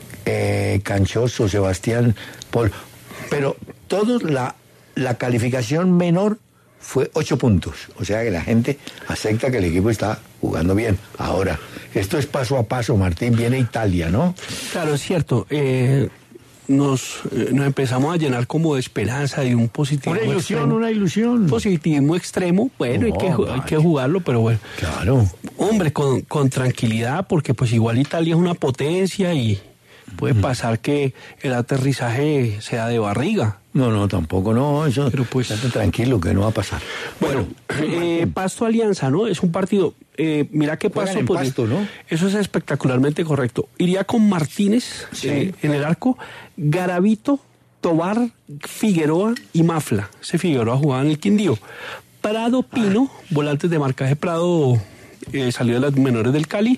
Eh, Canchoso, Sebastián, Paul, pero todos la, la calificación menor fue ocho puntos, o sea que la gente acepta que el equipo está jugando bien. Ahora, esto es paso a paso, Martín, viene Italia, ¿no? Claro, es cierto, eh, nos, eh, nos empezamos a llenar como de esperanza, de un positivismo Una ilusión, extremo. una ilusión. Positivismo extremo, bueno, No, hay, que, hay vale. que jugarlo, pero bueno. Claro. Hombre, con, con tranquilidad, porque pues igual Italia es una potencia y puede pasar que el aterrizaje sea de barriga. No, no, tampoco, no, eso, Pero pues- estate tranquilo que no va a pasar. Bueno, eh, Pasto Alianza, ¿no? Es un partido, eh, mira qué Juegan Pasto, en pues, Pasto, ¿no? eso es espectacularmente correcto. Iría con Martínez Sí. eh, en el arco, Garavito, Tobar, Figueroa y Mafla. Ese Figueroa jugaba en el Quindío. Prado, Pino, volantes de marcaje. Prado eh, salió de las menores del Cali.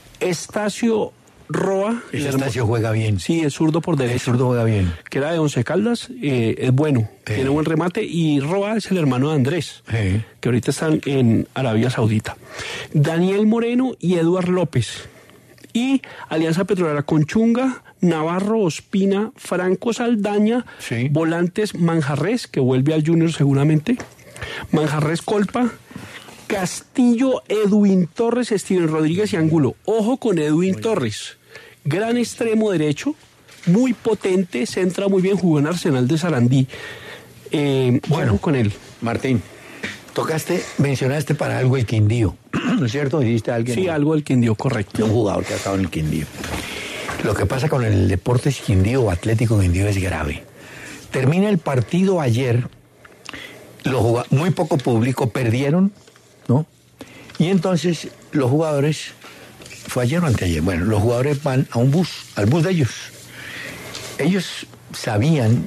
Estacio Roa. el Ese hermo- Estacio juega bien. Sí, es zurdo por El derecho. zurdo juega bien. Que era de Once Caldas, eh, es bueno, Eh. tiene buen remate. Y Roa es el hermano de Andrés, Eh. que ahorita están en Arabia Saudita. Daniel Moreno y Eduard López. Y Alianza Petrolera con Chunga, Navarro, Ospina, Franco Saldaña, Sí. volantes Manjarres, que vuelve al Junior seguramente, Manjarres Colpa, Castillo, Edwin Torres, Steven Rodríguez y Angulo. Ojo con Edwin Torres, gran extremo derecho, muy potente, centra muy bien, jugó en Arsenal de Sarandí. Eh, Bueno. ojo con él. Martín, tocaste, mencionaste para algo el Quindío, ¿no es cierto? Dijiste a alguien. Sí, algo del Quindío, correcto. Un jugador que ha estado en el Quindío. Lo que pasa con el Deportes Quindío o Atlético Quindío es grave. Termina el partido ayer, los juga- muy poco público, perdieron, ¿no? Y entonces los jugadores, fue ayer o anteayer, bueno, los jugadores van a un bus, al bus de ellos. Ellos sabían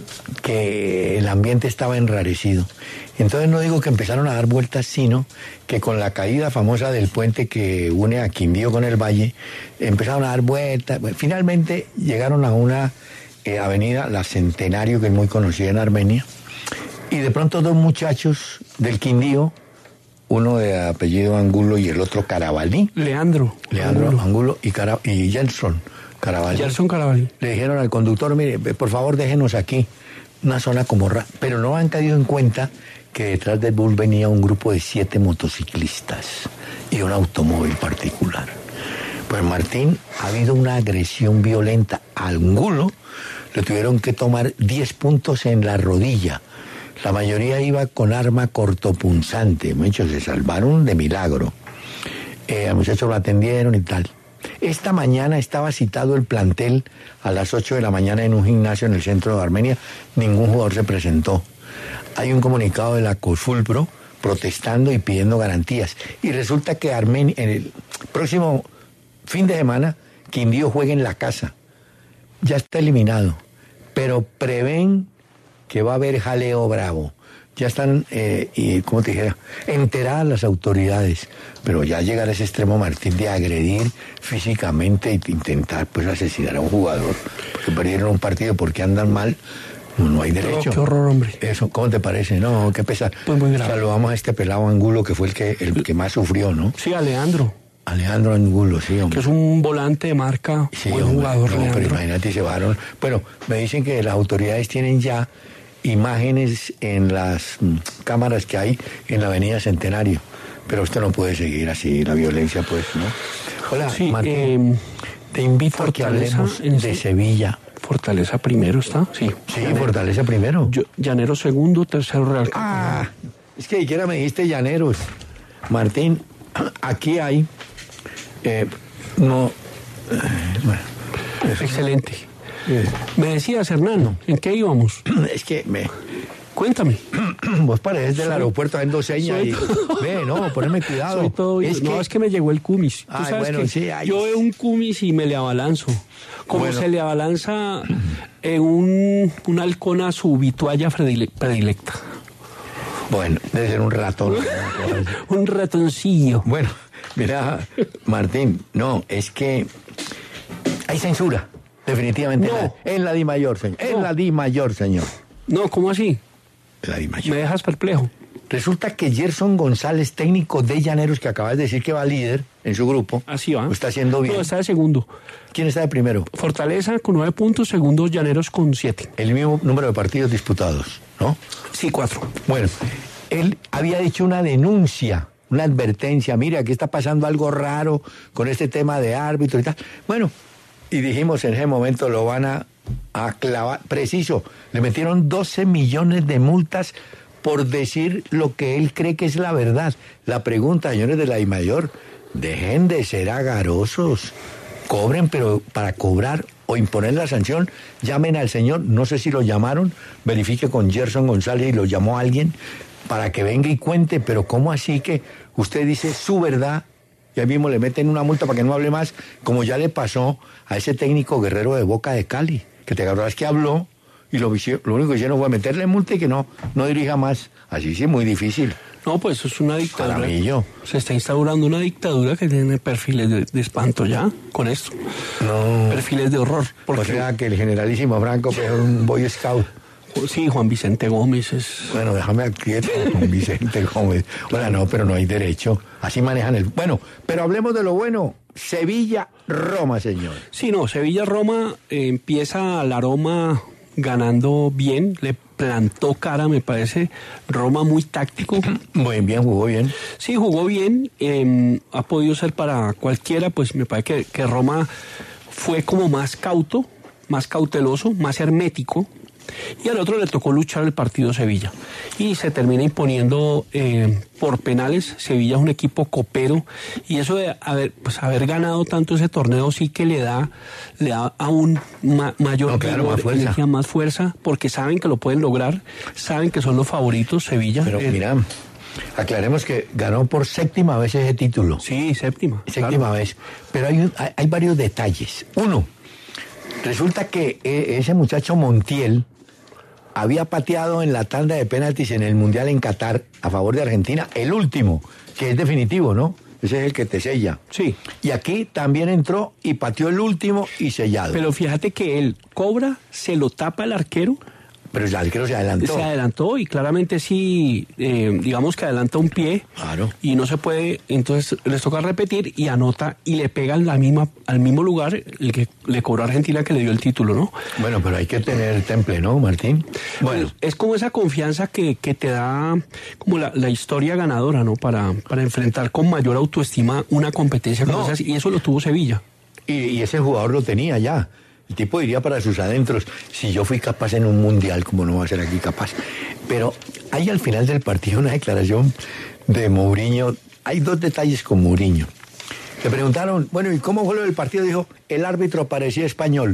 que el ambiente estaba enrarecido. Entonces no digo que empezaron a dar vueltas, sino que con la caída famosa del puente que une a Quindío con el Valle, empezaron a dar vueltas. Bueno, finalmente llegaron a una eh, avenida, la Centenario, que es muy conocida en Armenia, y de pronto dos muchachos del Quindío, uno de apellido Angulo y el otro Carabalí, Leandro. Leandro Angulo. Angulo y, Cara- y Gelson Carabalí. Gerson Carabalí. Le dijeron al conductor, mire, por favor déjenos aquí, una zona como ra... Pero no han caído en cuenta que detrás del bus venía un grupo de siete motociclistas y un automóvil particular. Pues Martín, ha habido una agresión violenta. A Angulo le tuvieron que tomar diez puntos en la rodilla. La mayoría iba con arma cortopunzante. Muchos se salvaron de milagro. Eh, al muchacho lo atendieron y tal. Esta mañana estaba citado el plantel a las ocho de la mañana en un gimnasio en el centro de Armenia. Ningún jugador se presentó. Hay un comunicado de la COSFULPRO protestando y pidiendo garantías. Y resulta que Armenia, en el próximo fin de semana, Quindío juega en la casa. Ya está eliminado. Pero prevén que va a haber jaleo bravo. Ya están, eh, y, ¿cómo te dijera? Enteradas las autoridades. Pero ya llegar a ese extremo, Martín, de agredir físicamente e intentar pues asesinar a un jugador. Porque perdieron un partido porque andan mal. No, no hay derecho. Oh, qué horror, hombre. Eso, ¿cómo te parece? No, qué pesar. Pues muy grave. Saludamos a este pelado Angulo, que fue el que, el que más sufrió, ¿no? Sí, a Leandro. Alejandro Angulo, sí, hombre. Que es un volante de marca, Sí, buen hombre, jugador, no, Leandro. pero imagínate, se varon. Bueno, me dicen que las autoridades tienen ya imágenes en las mm, cámaras que hay en la Avenida Centenario. Pero esto no puede seguir así, la violencia, pues, ¿no? Hola, Sí, Martín, eh, te invito a que Fortaleza hablemos en de ese- Sevilla. Fortaleza primero está, sí. Sí, Fortaleza primero. Yo- Llanero segundo, tercero Real. Ah, es que siquiera me dijiste Llaneros. Martín, aquí hay... eh, no... eh, bueno, Excelente. eh, Me decías, Hernán, ¿en qué íbamos? es que me... Cuéntame. Vos pareces del aeropuerto haciendo señas y... Ve, no, poneme cuidado. Soy todo bien. Es No, que- es que me llegó el cumis. Tú Ay, sabes bueno, que sí, ay. yo veo un cumis y me le abalanzo. Como Bueno. se le abalanza en un, un halcón a su vitualla predile- predilecta. Bueno, debe ser un ratón. Un ratoncillo. Bueno, mira, Martín, no, es que hay censura, definitivamente. No. En la, en la Di Mayor, señor. En No. la Di Mayor, señor. No, ¿cómo así? En la Di Mayor. Me dejas perplejo. Resulta que Gerson González, técnico de Llaneros, que acabas de decir que va líder en su grupo, Así va. lo está haciendo bien. No, está de segundo. ¿Quién está de primero? Fortaleza con nueve puntos, segundo Llaneros con siete. El mismo número de partidos disputados, ¿no? Sí, cuatro. Bueno, él había hecho una denuncia, una advertencia, mire, aquí está pasando algo raro con este tema de árbitro y tal. Bueno, y dijimos en ese momento lo van a, a clavar, preciso, le metieron doce millones de multas por decir lo que él cree que es la verdad. La pregunta, señores de la Di Mayor, dejen de ser agarosos, cobren, pero para cobrar o imponer la sanción, llamen al señor, no sé si lo llamaron, verifique con Gerson González y lo llamó a alguien para que venga y cuente, pero ¿cómo así que usted dice su verdad y ahí mismo le meten una multa para que no hable más, como ya le pasó a ese técnico guerrero de Boca de Cali, que te acuerdas que habló y lo, lo único que hicieron fue meterle multa y que no, no dirija más? Así sí, muy difícil. No, pues es una dictadura. Jaramillo. Se está instaurando una dictadura que tiene perfiles de, de espanto ya, con esto. No. Perfiles de horror. O Porque, sea que el generalísimo Franco es un Boy Scout. sí, Juan Vicente Gómez es... Bueno, déjame quieto con Vicente Gómez. Hola, no, pero no hay derecho. Así manejan el... Bueno, pero hablemos de lo bueno. Sevilla-Roma, señor. Sí, no, Sevilla-Roma eh, empieza la Roma ganando bien, le plantó cara, me parece. Roma muy táctico. Muy bien, jugó bien. Sí, jugó bien, eh, ha podido ser para cualquiera, pues me parece que, que Roma fue como más cauto, más cauteloso, más hermético, y al otro le tocó luchar el partido Sevilla. Y se termina imponiendo eh, por penales. Sevilla es un equipo copero, y eso de haber, pues, haber ganado tanto ese torneo sí que le da, le da aún ma- mayor No, claro, vigor, más fuerza. energía, más fuerza, porque saben que lo pueden lograr, saben que son los favoritos Sevilla. Pero Eh, mira, aclaremos que ganó por séptima vez ese título. Sí, séptima. Séptima claro. vez. Pero hay, un- hay, hay varios detalles. Uno, resulta que eh, ese muchacho Montiel había pateado en la tanda de penaltis en el Mundial en Qatar a favor de Argentina, el último, que es definitivo, ¿no? Ese es el que te sella. Sí. Y aquí también entró y pateó el último y sellado. Pero, Pero fíjate que él cobra, se lo tapa el arquero, el arquero se adelantó. se adelantó y claramente sí, eh, digamos que adelanta un pie Claro. y no se puede, entonces les toca repetir y anota y le pega en la misma, al mismo lugar el que le cobró a Argentina que le dio el título, ¿no? Bueno, pero hay que tener temple, ¿no, Martín? Bueno, Es como esa confianza que, que te da como la, la historia ganadora, ¿no? Para, para enfrentar con mayor autoestima una competencia como No. esa, y eso lo tuvo Sevilla. y, y ese jugador lo tenía ya. El tipo diría para sus adentros, si yo fui capaz en un mundial, ¿cómo no va a ser aquí capaz? Pero hay al final del partido una declaración de Mourinho. Hay dos detalles con Mourinho. Le preguntaron, bueno, ¿y cómo fue lo del partido? Dijo, el árbitro parecía español.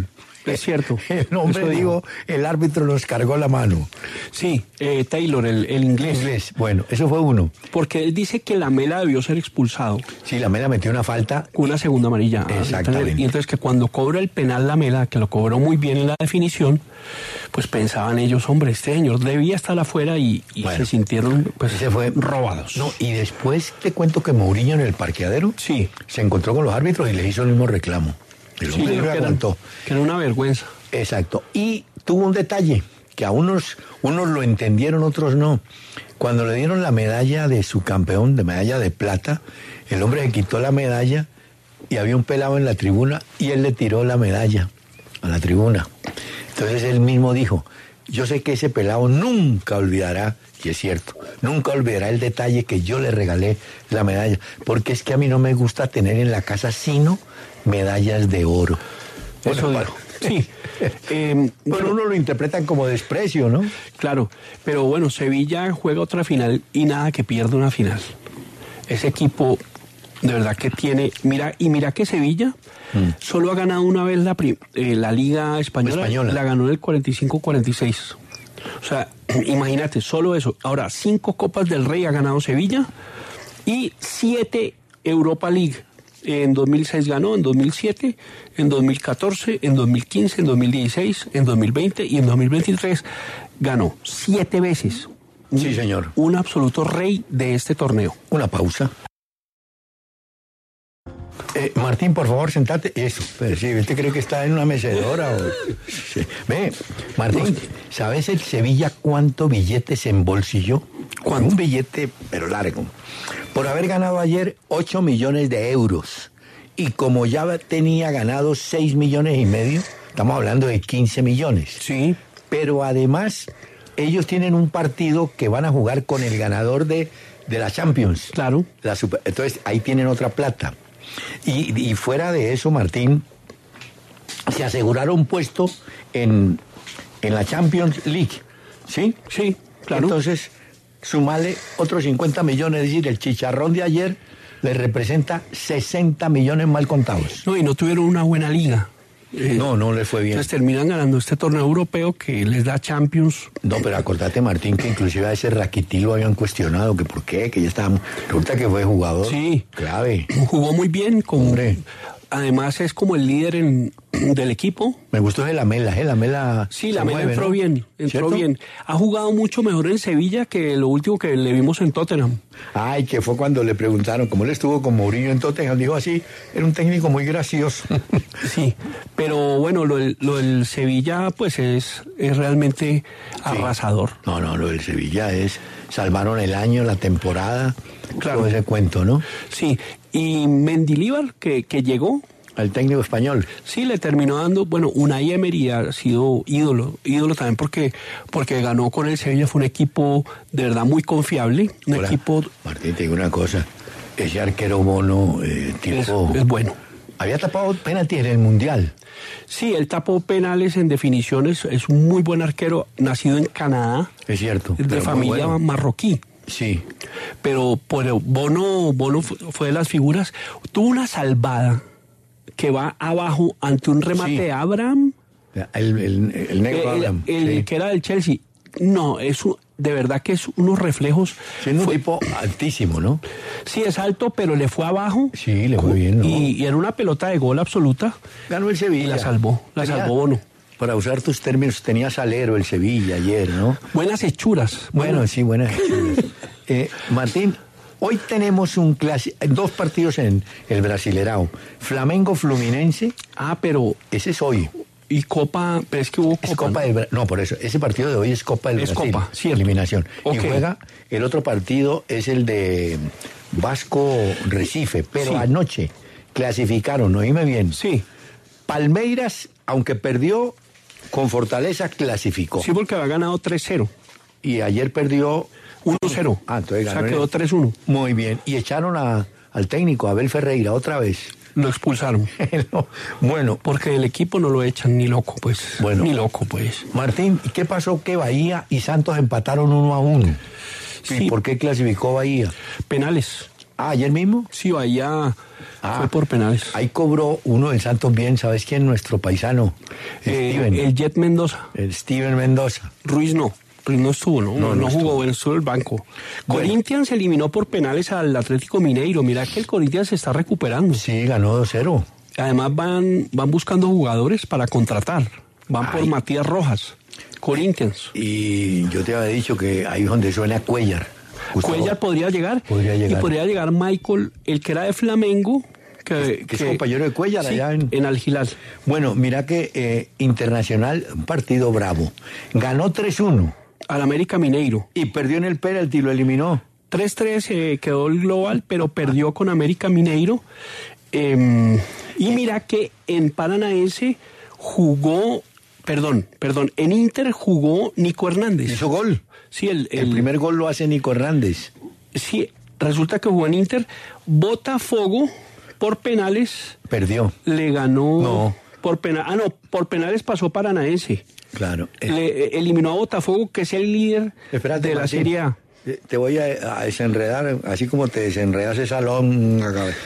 Es cierto. El hombre Eso dijo, el árbitro nos cargó la mano. Sí, eh, Taylor, el, el inglés. Inglés, bueno, eso fue uno. Porque él dice que Lamela debió ser expulsado Sí, Lamela metió una falta. con una segunda amarilla. Exactamente. Y entonces que cuando cobra el penal Lamela, que lo cobró muy bien en la definición, pues pensaban ellos, hombre, este señor debía estar afuera y, y Bueno, se sintieron pues, ese fue robados. No, y después te cuento que Mourinho en el parqueadero Sí. se encontró con los árbitros y les hizo el mismo reclamo. El Sí, hombre que no era, aguantó. que era una vergüenza. Exacto. Y tuvo un detalle que a unos, unos lo entendieron, otros no. Cuando le dieron la medalla de su campeón, de medalla de plata, el hombre se quitó la medalla y había un pelado en la tribuna y él le tiró la medalla a la tribuna. Entonces él mismo dijo, yo sé que ese pelado nunca olvidará, y es cierto, nunca olvidará el detalle que yo le regalé la medalla, porque es que a mí no me gusta tener en la casa sino medallas de oro. Eso Bueno, dijo. Sí. Eh, bueno, uno lo interpretan como desprecio, ¿no? Claro, pero bueno, Sevilla juega otra final y nada que pierde una final. Ese equipo de verdad que tiene, mira, y mira que Sevilla mm. solo ha ganado una vez la, eh, la Liga Española, Española, la ganó en el cuarenta y cinco cuarenta y seis. O sea, imagínate, solo eso. Ahora, cinco Copas del Rey ha ganado Sevilla y siete Europa League. En dos mil seis ganó, en dos mil siete, en dos mil catorce, en dos mil quince, en dos mil dieciséis, en dos mil veinte y en dos mil veintitrés ganó siete veces. Sí, señor. Un absoluto rey de este torneo. Una pausa. Eh, Martín, por favor, sentate. Eso, pero sí, ¿usted cree que está en una mecedora? O... Sí. Ve, Martín, ¿sabes el Sevilla cuánto billete se embolsilló? ¿Cuánto? Un billete, pero largo. Por haber ganado ayer ocho millones de euros. Y como ya tenía ganado seis millones y medio, estamos hablando de quince millones. Sí. Pero además, ellos tienen un partido que van a jugar con el ganador de, de la Champions. Claro. La super, entonces, ahí tienen otra plata. Y, y fuera de eso, Martín, se aseguraron puesto en, en la Champions League. ¿Sí? Sí, claro. Entonces, sumale otros cincuenta millones, es decir, el chicharrón de ayer le representa sesenta millones mal contados. No, y no tuvieron una buena liga. Eh, no, no les fue bien. Entonces terminan ganando este torneo europeo que les da Champions. No, pero acordate, Martín, que inclusive a ese Rakitic lo habían cuestionado, que por qué, que ya estaba... Resulta que fue jugador sí. clave. Jugó muy bien, como... Hombre. Además es como el líder en, del equipo. Me gustó el Lamela, ¿eh? Lamela Sí, Lamela mueve, entró ¿no? bien, entró ¿Cierto? bien. Ha jugado mucho mejor en Sevilla que lo último que le vimos en Tottenham. Ay, que fue cuando le preguntaron cómo él estuvo con Mourinho en Tottenham. Dijo así, era un técnico muy gracioso. Sí, pero bueno, lo del, lo del Sevilla pues es, es realmente arrasador. Sí. No, no, lo del Sevilla es... Salvaron el año, la temporada, claro. todo ese cuento, ¿no? Sí, y Mendilibar, que, que llegó... Al técnico español. Sí, le terminó dando, bueno, Unai Emery ha sido ídolo, ídolo también porque, porque ganó con el Sevilla, fue un equipo de verdad muy confiable, un Hola, equipo... Martín, te digo una cosa, ese arquero Bono, eh, tipo... Es, es bueno. Había tapado penalti en el Mundial. Sí, él tapó penales en definiciones, es un muy buen arquero, nacido en Canadá. Es cierto. De familia bueno. marroquí. Sí. Pero, pero Bono, Bono fue de las figuras. Tuvo una salvada que va abajo ante un remate sí. de Abraham. El, el, el negro el, Abraham. El, el sí. que era del Chelsea. No, es un, de verdad que es unos reflejos. Sí, es un fue, tipo altísimo, ¿no? Sí, es alto, pero le fue abajo. Sí, le fue bien, ¿no? Y, y era una pelota de gol absoluta. Ganó el Sevilla. Y la salvó, la tenía, salvó Bono. Para usar tus términos, tenía salero el Sevilla ayer, ¿no? Buenas hechuras. Bueno, bueno sí, buenas hechuras. eh, Martín, hoy tenemos un clase, dos partidos en el Brasilerao. Flamengo-Fluminense. Ah, pero... Ese es hoy. Y Copa, pero es que hubo Copa. Es Copa ¿no? del, no, por eso, ese partido de hoy es Copa del es Brasil. Copa, cierto. Eliminación. Okay. Y juega, el otro partido es el de Vasco Recife, pero sí. Anoche clasificaron, oíme bien. Sí. Palmeiras, aunque perdió, con fortaleza clasificó. Sí, porque había ganado tres cero. Y ayer perdió uno cero. Ah, entonces ganó. O sea, quedó tres uno. Muy bien. Y echaron a, al técnico, Abel Ferreira, otra vez. Lo expulsaron. no. Bueno. Porque el equipo no lo echan ni loco, pues. Bueno. Ni loco, pues. Martín, ¿qué pasó que Bahía y Santos empataron uno a uno? Sí. ¿Por qué clasificó Bahía? Penales. Ah, ¿ayer mismo? Sí, Bahía Ah, fue por penales. Ahí cobró uno del Santos bien, ¿sabes quién? Nuestro paisano, Eh, Steven. el Jet Mendoza. El Steven Mendoza. Ruiz no. Ruiz no estuvo, ¿no? No, No, no no jugó, estuvo. bueno, estuvo en el banco. Bueno. Corinthians eliminó por penales al Atlético Mineiro. Mira que el Corinthians se está recuperando. Sí, ganó dos cero. Además van, van buscando jugadores para contratar. Van por Ay. Matías Rojas. Corinthians. Y yo te había dicho que ahí es donde suena Cuellar. Gustavo. Cuellar podría llegar. Podría llegar. Y podría llegar Michael, el que era de Flamengo. Que, Que es compañero de Cuellar sí, allá en... en Al Hilal. Bueno, mira que eh, Internacional, un partido bravo. Ganó tres uno Al América Mineiro. y perdió en el penalti, lo eliminó. tres tres eh, quedó el global, pero perdió con América Mineiro. Eh, y mira que en Paranaense jugó, perdón, perdón, en Inter jugó Nico Hernández. Hizo gol. Sí, el, El primer gol lo hace Nico Hernández. Sí, resulta que jugó en Inter. Botafogo, por penales, Perdió. le ganó. No. Por pena, ah, no, por penales pasó Paranaense. Claro. Eh, Le eh, eliminó a Botafogo, que es el líder espérate, de la Martín. Serie A. Eh, Te voy a, a desenredar, así como te desenredas ese salón.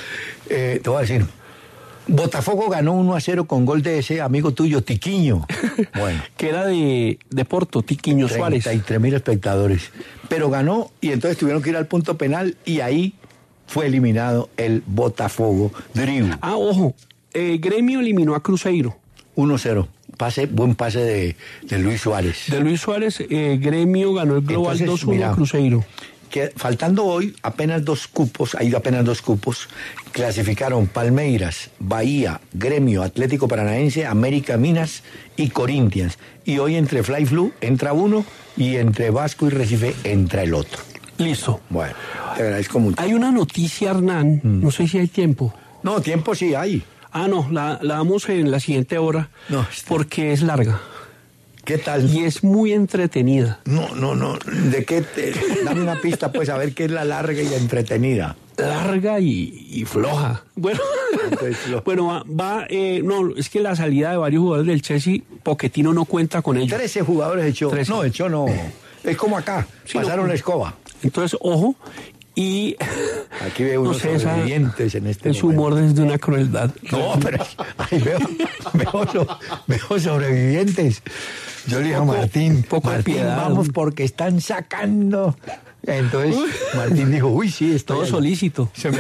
Eh, te voy a decir. Botafogo ganó uno a cero con gol de ese amigo tuyo, Tiquiño. Bueno. Que era de, de Porto, Tiquiño Suárez. treinta y tres mil espectadores. Pero ganó y entonces tuvieron que ir al punto penal y ahí fue eliminado el Botafogo Driu. Ah, ojo, eh, Gremio eliminó a Cruzeiro. uno cero. Pase, buen pase de, de Luis Suárez. De Luis Suárez, eh, Gremio ganó el global Entonces, dos uno mira, a Cruzeiro. Que faltando hoy apenas dos cupos, hay apenas dos cupos, clasificaron Palmeiras, Bahía, Gremio, Atlético Paranaense, América Minas y Corinthians. Y hoy entre Fly Flu entra uno y entre Vasco y Recife entra el otro. Listo. Bueno, te agradezco mucho. Hay una noticia, Hernán, Mm. no sé si hay tiempo. No, tiempo sí hay. Ah, no, la, la damos en la siguiente hora, No, está- porque es larga ¿Qué tal? y es muy entretenida. No, no, no. ¿De qué? Te... Dame una pista, pues, a ver qué es la larga y la entretenida. Larga y, y floja. Bueno, Entonces, lo- bueno va, va, eh, no, es que la salida de varios jugadores del Chelsea, Pochettino no cuenta con ellos. Trece jugadores echó. Trece. No, echó no. Es como acá. Sí, Pasaron no. la escoba. Entonces, ojo, y... Aquí veo unos esa- sobrevivientes en este es su momento. humor desde una crueldad. No, pero ahí veo, veo, so- veo sobrevivientes. Yo le dije a Poco- Martín, poco de Martín, piedad. vamos porque están sacando. Entonces Martín dijo, uy, sí, estoy Todo ahí. solícito. Se me,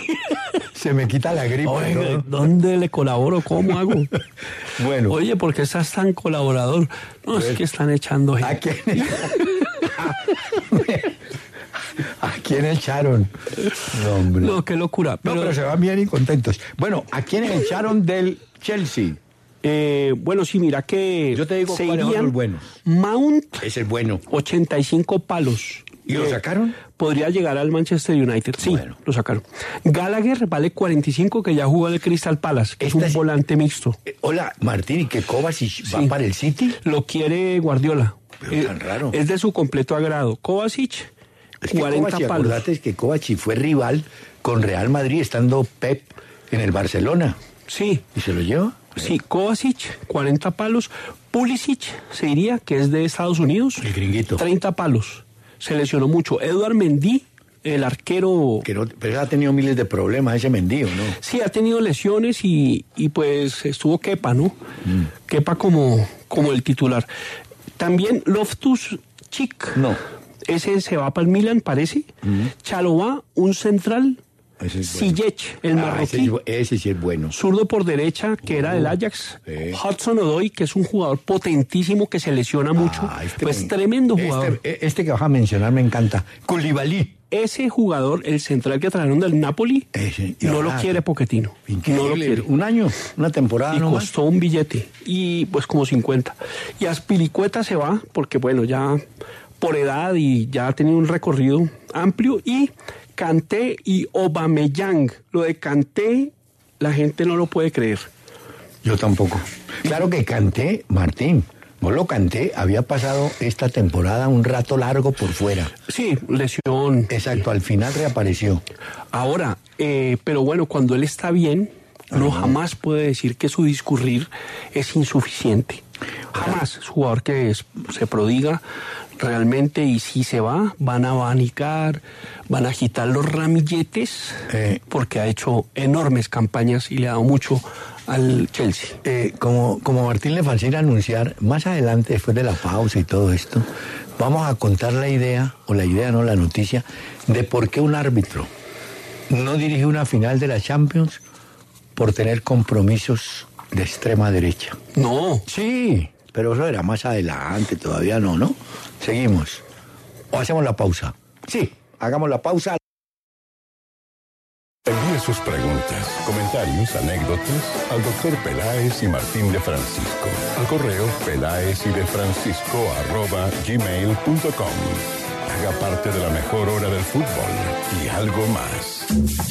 se me quita la gripe. Oiga, ¿no? ¿dónde le colaboro? ¿Cómo hago? Bueno, Oye, ¿por qué estás tan colaborador? No, es Pues, que están echando ¿a gente. quién? ¿A quién echaron? No, hombre. No, qué locura. No, Pero, pero se van bien y contentos. Bueno, ¿a quién echaron del Chelsea? eh, bueno, sí, mira que Yo te digo se cuáles son irían los buenos. Mount, Ese es bueno. ochenta y cinco palos. ¿Y lo Eh, sacaron? Podría llegar al Manchester United. Sí, Bueno. lo sacaron. Gallagher vale cuarenta y cinco, que ya jugó del Crystal Palace, que es Esta un es- volante mixto. Eh, hola, Martín, ¿y que Kovacic va Sí. para el City? Lo quiere Guardiola. Pero Eh, tan raro. Es de su completo agrado. Kovacic, Es que cuarenta Kovacic, palos. acordate que Kovacic fue rival con Real Madrid estando Pep en el Barcelona. Sí, ¿Y se lo lleva? sí, Kovacic, cuarenta palos. Pulisic, se diría que es de Estados Unidos. El gringuito. treinta palos. Se lesionó mucho. Edouard Mendy, el arquero. Que no, pero ha tenido miles de problemas ese Mendy, ¿o ¿no? Sí, ha tenido lesiones y, y pues estuvo Kepa, ¿no? Mm. Kepa como, como el titular. También Loftus Cheek. No. Ese se va para el Milan, parece. Chalobah, un central. Ese es bueno. Ziyech, el Ah, marroquí. ese, es bu- ese sí es bueno. Zurdo por derecha, que era del Ajax. Sí. Hudson Odoi, que es un jugador potentísimo que se lesiona mucho. Ah, este pues me- tremendo este- jugador. Este, que vas a mencionar me encanta. Koulibaly. Ese jugador, el central que trajeron del Napoli, Ese, y no ahora- lo quiere Pochettino. No lo Increíble. quiere. Un año, una temporada Y nomás. costó un billete. Y pues como cincuenta. Y Aspilicueta se va, porque bueno, ya por edad y ya ha tenido un recorrido amplio. Y Kanté y Aubameyang. Lo de Kanté, la gente no lo puede creer. Yo tampoco. Claro que canté, Martín. Vos lo canté, había pasado esta temporada un rato largo por fuera. Sí, lesión. Exacto, al final reapareció. Ahora, eh, pero bueno, cuando él está bien, no jamás puede decir que su discurrir es insuficiente. Jamás. Es un jugador que es, se prodiga realmente, y si se va, van a abanicar, van a agitar los ramilletes, eh, porque ha hecho enormes campañas y le ha dado mucho al Chelsea. Eh, como, como Martín le fascina anunciar, más adelante, después de la pausa y todo esto, vamos a contar la idea, o la idea no, la noticia, de por qué un árbitro no dirige una final de la Champions por tener compromisos de extrema derecha. No. Sí, pero eso era más adelante, todavía no, ¿no? Seguimos. ¿O hacemos la pausa? Sí, hagamos la pausa. Envíe sus preguntas, comentarios, anécdotas al doctor Peláez y Martín de Francisco. Al correo peláez y de francisco arroba gmail punto com. Haga parte de la mejor hora del fútbol y algo más.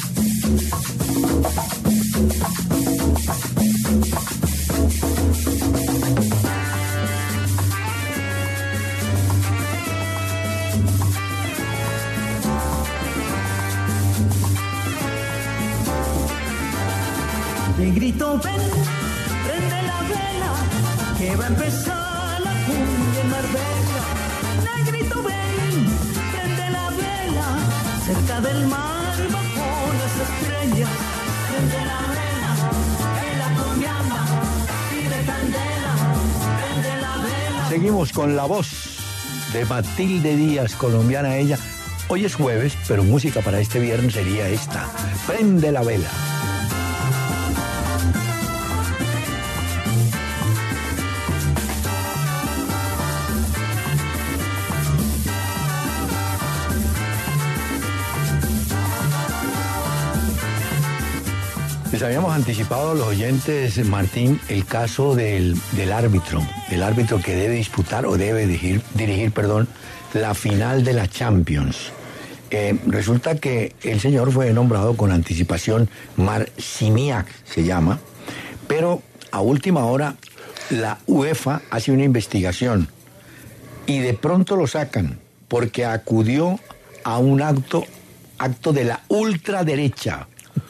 Negrito, ven, prende la vela, que va a empezar la cumbia en Marbella. Negrito, ven, prende la vela, cerca del mar bajo las estrellas. Prende la vela, que la cumbiamba pide candela. Prende la vela. Seguimos con la voz de Matilde Díaz, colombiana ella. Hoy es jueves, pero música para este viernes sería esta. Prende la vela. Les habíamos anticipado a los oyentes, Martín, el caso del, del árbitro, el árbitro que debe disputar o debe dirigir, dirigir perdón, la final de la Champions. Eh, resulta que el señor fue nombrado con anticipación, Marciniak se llama, pero a última hora la UEFA hace una investigación y de pronto lo sacan porque acudió a un acto, acto de la ultraderecha.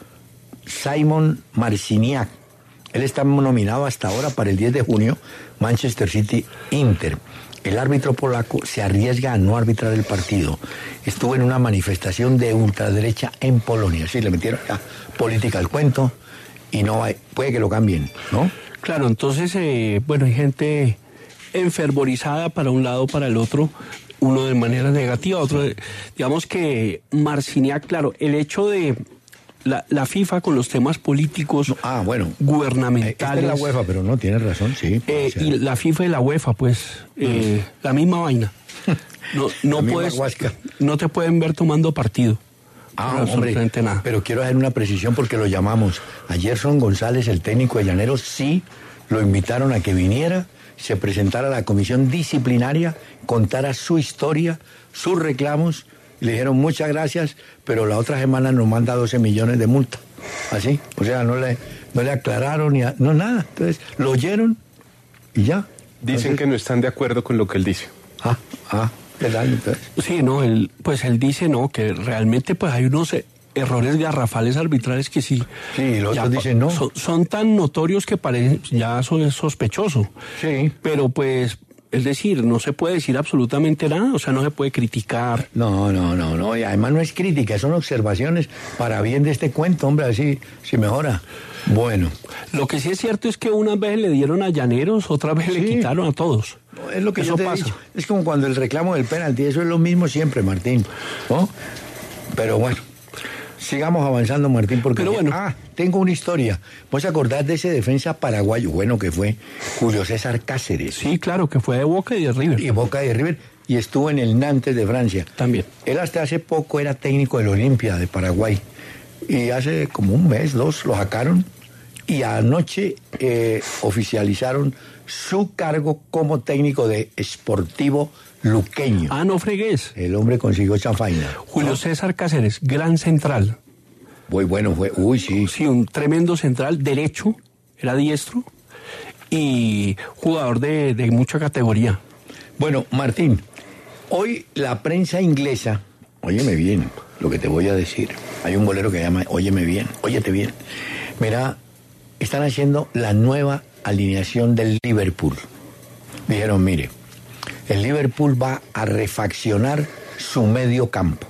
Simon Marciniak. Él está nominado hasta ahora para el diez de junio, Manchester City Inter. El árbitro polaco se arriesga a no arbitrar el partido. Estuvo en una manifestación de ultraderecha en Polonia. Sí, le metieron la política al cuento y no hay, puede que lo cambien, ¿no? Claro, entonces, eh, bueno, hay gente enfervorizada para un lado, para el otro, uno de manera negativa, otro de, digamos que Marciniak, claro, el hecho de La, la FIFA con los temas políticos, no, ah, bueno, gubernamentales. Esta es la UEFA, pero no, tienes razón, sí. Eh, o sea, y la FIFA y la UEFA, pues, eh, mm. la misma vaina. No, no puedes, no te pueden ver tomando partido. Ah, hombre, nada. Pero quiero hacer una precisión porque lo llamamos. A Gerson González, el técnico de Llaneros, sí lo invitaron a que viniera, se presentara a la comisión disciplinaria, contara su historia, sus reclamos. Le dijeron muchas gracias, pero la otra semana nos manda doce millones de multa. Así, o sea, no le, no le aclararon, ni a, no nada. Entonces, lo oyeron y ya. Dicen Entonces, que no están de acuerdo con lo que él dice. Ah, ah, ¿qué tal entonces? Sí, no, él, pues él dice, no, que realmente pues hay unos errores garrafales arbitrales que sí. Sí, los otros dicen no. Son, son tan notorios que parecen, ya son sospechosos. Sí. Pero pues... Es decir, no se puede decir absolutamente nada, o sea, no se puede criticar. No, no, no, no, y además no es crítica, son observaciones para bien de este cuento, hombre, así se mejora. Bueno. Lo que sí es cierto es que unas veces le dieron a Llaneros, otras veces sí. le quitaron a todos. Es lo que eso yo te pasa. He dicho. Es como cuando el reclamo del penalti, eso es lo mismo siempre, Martín, ¿no? Pero bueno. Sigamos avanzando, Martín, porque... Pero bueno. Ah, tengo una historia. ¿Vos acordás de ese defensa paraguayo? Bueno, que fue Julio César Cáceres. Sí, claro, que fue de Boca y de River. Y Boca y de River, y estuvo en el Nantes de Francia. También. Él hasta hace poco era técnico del Olimpia de Paraguay. Y hace como un mes, dos, lo sacaron. Y anoche eh, oficializaron su cargo como técnico de Sportivo Luqueño. Ah, no fregues. El hombre consiguió chafaina. Julio César Cáceres, gran central. Muy bueno fue, uy, sí. Sí, un tremendo central, derecho, era diestro, y jugador de, de mucha categoría. Bueno, Martín, hoy la prensa inglesa, óyeme bien lo que te voy a decir, hay un bolero que se llama Óyeme bien, óyete bien. Mira, están haciendo la nueva alineación del Liverpool. Dijeron, mire, el Liverpool va a refaccionar su medio campo.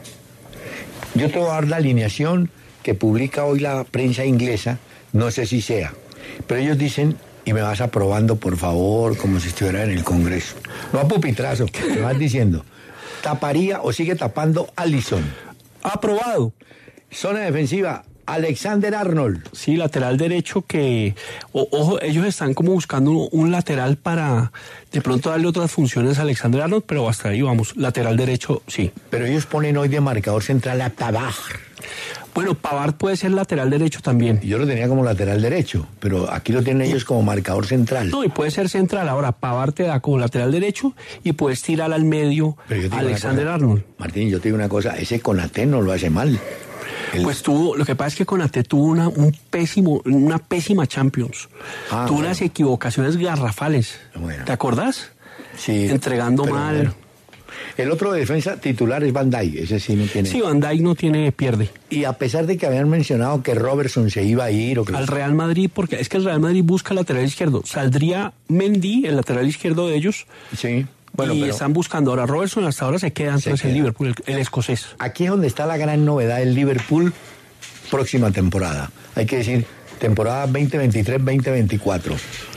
Yo te voy a dar la alineación que publica hoy la prensa inglesa, no sé si sea, pero ellos dicen, y me vas aprobando, por favor, como si estuviera en el Congreso. No a pupitrazo, me vas diciendo, taparía o sigue tapando Alisson. Aprobado. Zona defensiva, Alexander Arnold. Sí, lateral derecho que, o, ojo, ellos están como buscando un, un lateral para de pronto darle otras funciones a Alexander Arnold, pero hasta ahí vamos, lateral derecho, sí. Pero ellos ponen hoy de marcador central a Pavard. Bueno, Pavard puede ser lateral derecho también. Yo lo tenía como lateral derecho, pero aquí lo tienen ellos como marcador central. No, y puede ser central. Ahora, Pavard te da como lateral derecho y puedes tirar al medio a Alexander cosa, Arnold. Martín, yo te digo una cosa, ese Konaté no lo hace mal. El... Pues tuvo, lo que pasa es que Konaté tuvo una, un pésimo, una pésima Champions. Ah, tuvo bueno. unas equivocaciones garrafales. Bueno. ¿Te acordás? Sí. Entregando mal. Bueno. El otro de defensa titular es Van Dijk, ese sí no tiene. Sí, Van Dijk no tiene pierde. Y a pesar de que habían mencionado que Robertson se iba a ir o que... Al Real Madrid, porque es que el Real Madrid busca lateral izquierdo. Saldría Mendy, el lateral izquierdo de ellos. Sí. Bueno, y pero están buscando ahora Robertson, hasta ahora se queda entonces en Liverpool, el, el escocés. Aquí es donde está la gran novedad del Liverpool próxima temporada. Hay que decir, temporada veinte veintitrés veinte veinticuatro.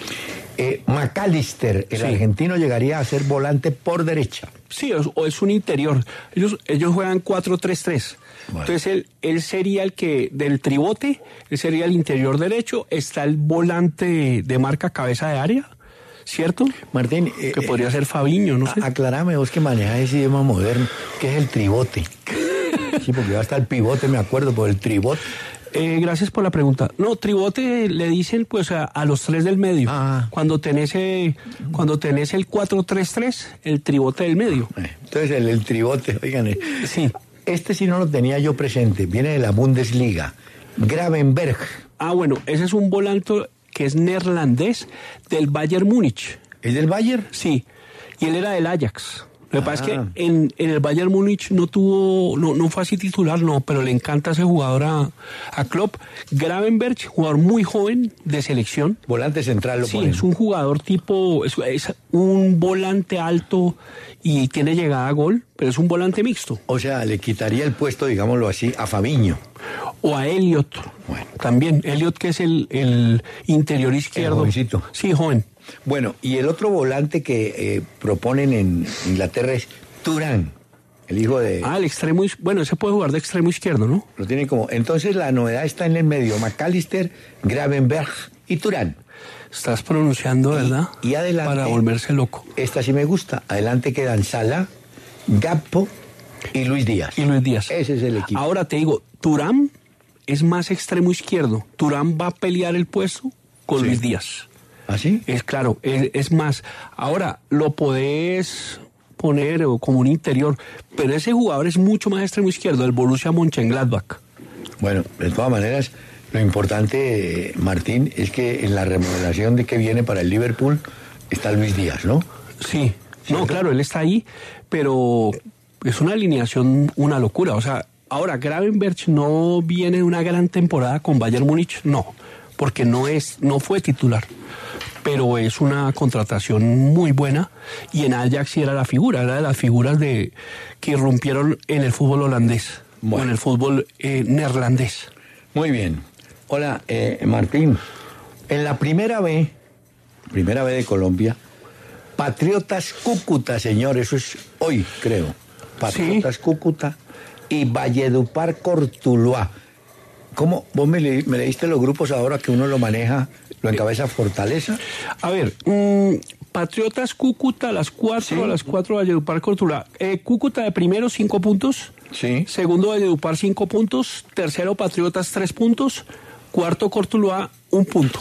Eh, McAllister, el sí. argentino, llegaría a ser volante por derecha. Sí, es, o es un interior. Ellos, ellos juegan cuatro tres tres. Bueno. Entonces él, él sería el que, del tribote, él sería el interior derecho, está el volante de, de marca cabeza de área, ¿cierto? Martín, que eh, podría ser Fabiño, no sé. Aclarame vos que manejas ese idioma moderno, ¿qué es el tribote? Sí, porque va hasta el pivote, me acuerdo, por el tribote. Eh, gracias por la pregunta. No, tribote le dicen pues a, a los tres del medio. Ah. Cuando tenés eh, cuando tenés el cuatro tres tres, el tribote del medio. Entonces el, el tribote, oigan. Eh. Sí. Este sí no lo tenía yo presente, viene de la Bundesliga. Gravenberg. Ah, bueno, ese es un volante que es neerlandés del Bayern Múnich. ¿Es del Bayern? Sí, y él era del Ajax. Lo que pasa es que en, en el Bayern Múnich no tuvo, no, no fue así titular, no, pero le encanta ese jugador a, a Klopp. Gravenberg, jugador muy joven de selección. Volante central lo Sí, ponen. es un jugador tipo, es, es un volante alto y tiene llegada a gol, pero es un volante mixto. O sea, le quitaría el puesto, digámoslo así, a Fabiño. O a Elliot. Bueno. También, Elliot que es el, el interior izquierdo. El jovencito. Sí, joven. Bueno, y el otro volante que eh, proponen en Inglaterra es Turán, el hijo de... Ah, el extremo, bueno, ese puede jugar de extremo izquierdo, ¿no? Lo tiene como... Entonces la novedad está en el medio, McAllister, Gravenberg y Turán. Estás pronunciando, ¿verdad? Y, y adelante... Para volverse loco. Esta sí me gusta. Adelante quedan Salah, Gakpo y Luis Díaz. Y Luis Díaz. Ese es el equipo. Ahora te digo, Turán es más extremo izquierdo. Turán va a pelear el puesto con sí. Luis Díaz. ¿Ah, sí? Es claro, es, es más. Ahora, lo podés poner como un interior, pero ese jugador es mucho más extremo izquierdo, el Borussia Mönchengladbach. Bueno, de todas maneras, lo importante, Martín, es que en la remodelación de que viene para el Liverpool está Luis Díaz, ¿no? Sí, ¿cierto? No, claro, él está ahí, pero es una alineación, una locura. O sea, ahora, Gravenberg no viene de una gran temporada con Bayern Múnich, no, porque no es, no fue titular. Pero es una contratación muy buena y en Ajax sí era la figura, era de las figuras de que irrumpieron en el fútbol holandés, bueno. o en el fútbol eh, neerlandés. Muy bien. Hola, eh, Martín. En la primera B, primera B de Colombia, Patriotas Cúcuta, señor, eso es hoy, creo. Patriotas sí. Cúcuta y Valledupar Cortuluá. ¿Cómo? ¿Vos me, le, me leíste los grupos ahora que uno lo maneja, lo encabeza Fortaleza? A ver, mmm, Patriotas Cúcuta a las cuatro, sí. a las cuatro Valledupar Cortuluá. Eh, Cúcuta de primero, cinco puntos. Sí. Segundo Valledupar, cinco puntos. Tercero Patriotas, tres puntos. Cuarto Cortuluá, un punto.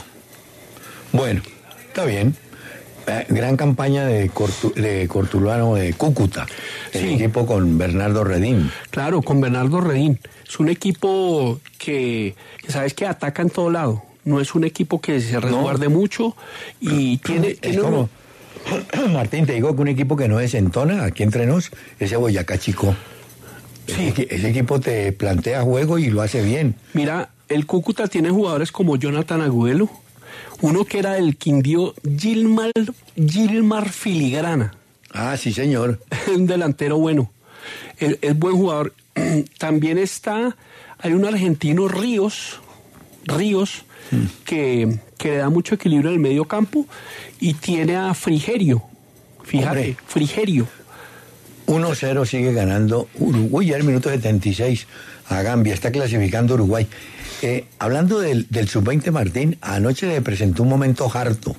Bueno, está bien. Eh, gran campaña de, Cortu, de Cortuluá, no, de Cúcuta. El sí. equipo con Bernardo Redín. Claro, con Bernardo Redín. Es un equipo que, que sabes que ataca en todo lado. No es un equipo que se resguarde no. mucho y tiene... Es tiene como, uno... Martín, te digo que un equipo que no desentona, aquí entre nos, ese Boyacá Chico. Sí. Ese, ese equipo te plantea juego y lo hace bien. Mira, el Cúcuta tiene jugadores como Jonathan Agudelo, Uno que era del Quindío, Gilmar, Gilmar Filigrana. Ah, sí, señor. Un delantero bueno. Es, es buen jugador. También está, hay un argentino, Ríos, Ríos, mm. que, que le da mucho equilibrio en el medio campo, y tiene a Frigerio. Fíjate, Hombre. Frigerio. uno cero sigue ganando Uruguay, ya el minuto setenta y seis a Gambia, está clasificando Uruguay. Eh, hablando del, del sub veinte, Martín, anoche le presentó un momento harto.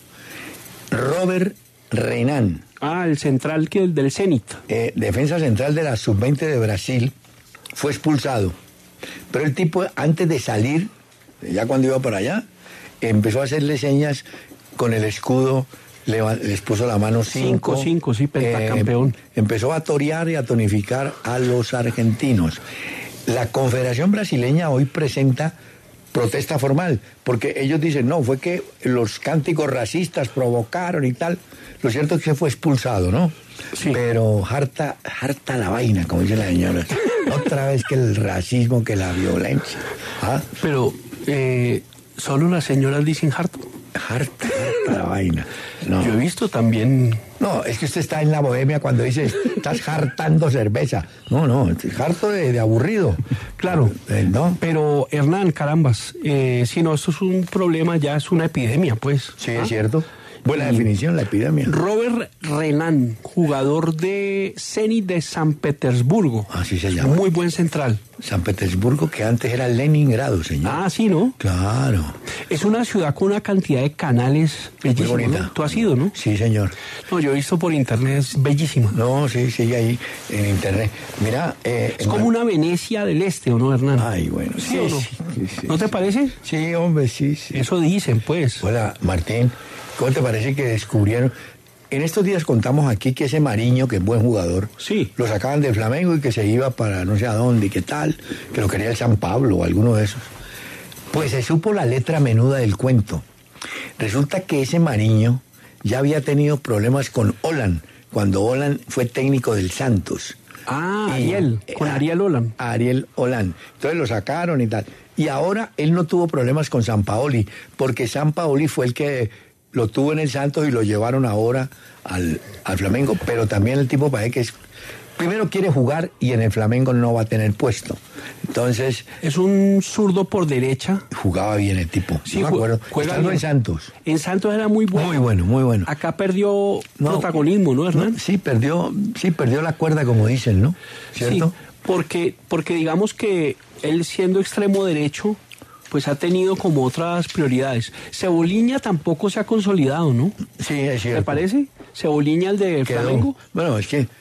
Robert Renan. Ah, el central que del Zenit. Eh, defensa central de la sub veinte de Brasil, fue expulsado. Pero el tipo, antes de salir, ya cuando iba para allá, empezó a hacerle señas con el escudo. Le, les puso la mano cinco. Cinco, cinco, sí, pentacampeón. Eh, empezó a torear y a tonificar a los argentinos. La Confederación Brasileña hoy presenta protesta formal, porque ellos dicen, no, fue que los cánticos racistas provocaron y tal. Lo cierto es que fue expulsado, ¿no? Sí. Pero harta, harta la vaina, como dice la señora. Otra vez que el racismo, que la violencia. ¿Ah? Pero, eh, solo las señoras dicen harto. Harta, harta la vaina. No. Yo he visto también... No, es que usted está en la bohemia cuando dice, estás hartando cerveza. No, no, harto de, de aburrido. Claro, eh, ¿no? Pero Hernán, carambas, eh, si no, esto es un problema, ya es una epidemia, pues. Sí, ¿ah? Es cierto. Buena definición, la epidemia. Robert Renan, jugador de Zenit de San Petersburgo. Así se llama. Muy buen central. San Petersburgo, que antes era Leningrado, señor. Ah, sí, ¿no? Claro. Es una ciudad con una cantidad de canales bellísimos. Muy bonita. ¿No? Tú has ido, ¿no? Sí, señor. No, yo he visto por internet, es bellísima. No, sí, sigue ahí en internet. Mira... Eh, es como una Venecia del Este, ¿o no, Hernán? Ay, bueno. ¿Sí, sí, o no? Sí, sí, ¿No te sí. parece? Sí, hombre, sí, sí. Eso dicen, pues. Hola, Martín. ¿Cómo te parece que descubrieron? En estos días contamos aquí que ese Mariño, que es buen jugador, sí, lo sacaban del Flamengo y que se iba para no sé a dónde y qué tal, que lo quería el San Pablo o alguno de esos. Pues se supo la letra menuda del cuento. Resulta que ese Mariño ya había tenido problemas con Olan, cuando Olan fue técnico del Santos. Ah, y, Ariel, con Ariel Olan. Ariel Olan. Entonces lo sacaron y tal. Y ahora él no tuvo problemas con Sampaoli, porque Sampaoli fue el que lo tuvo en el Santos y lo llevaron ahora al, al Flamengo, pero también el tipo parece que es, primero quiere jugar y en el Flamengo no va a tener puesto. Entonces... Es un zurdo por derecha. Jugaba bien el tipo, sí, no me acuerdo. Juega Estando en Santos. En Santos era muy bueno. Muy bueno, muy bueno. Acá perdió no, protagonismo, ¿no, Hernán? No, sí, perdió, sí, perdió la cuerda, como dicen, ¿no? ¿Cierto? Sí, porque, porque digamos que él siendo extremo derecho, pues ha tenido como otras prioridades. Cebolinha tampoco se ha consolidado, ¿no? Sí, es cierto. ¿Te parece? Cebolinha, el de Quedó. Flamengo. Bueno, es que...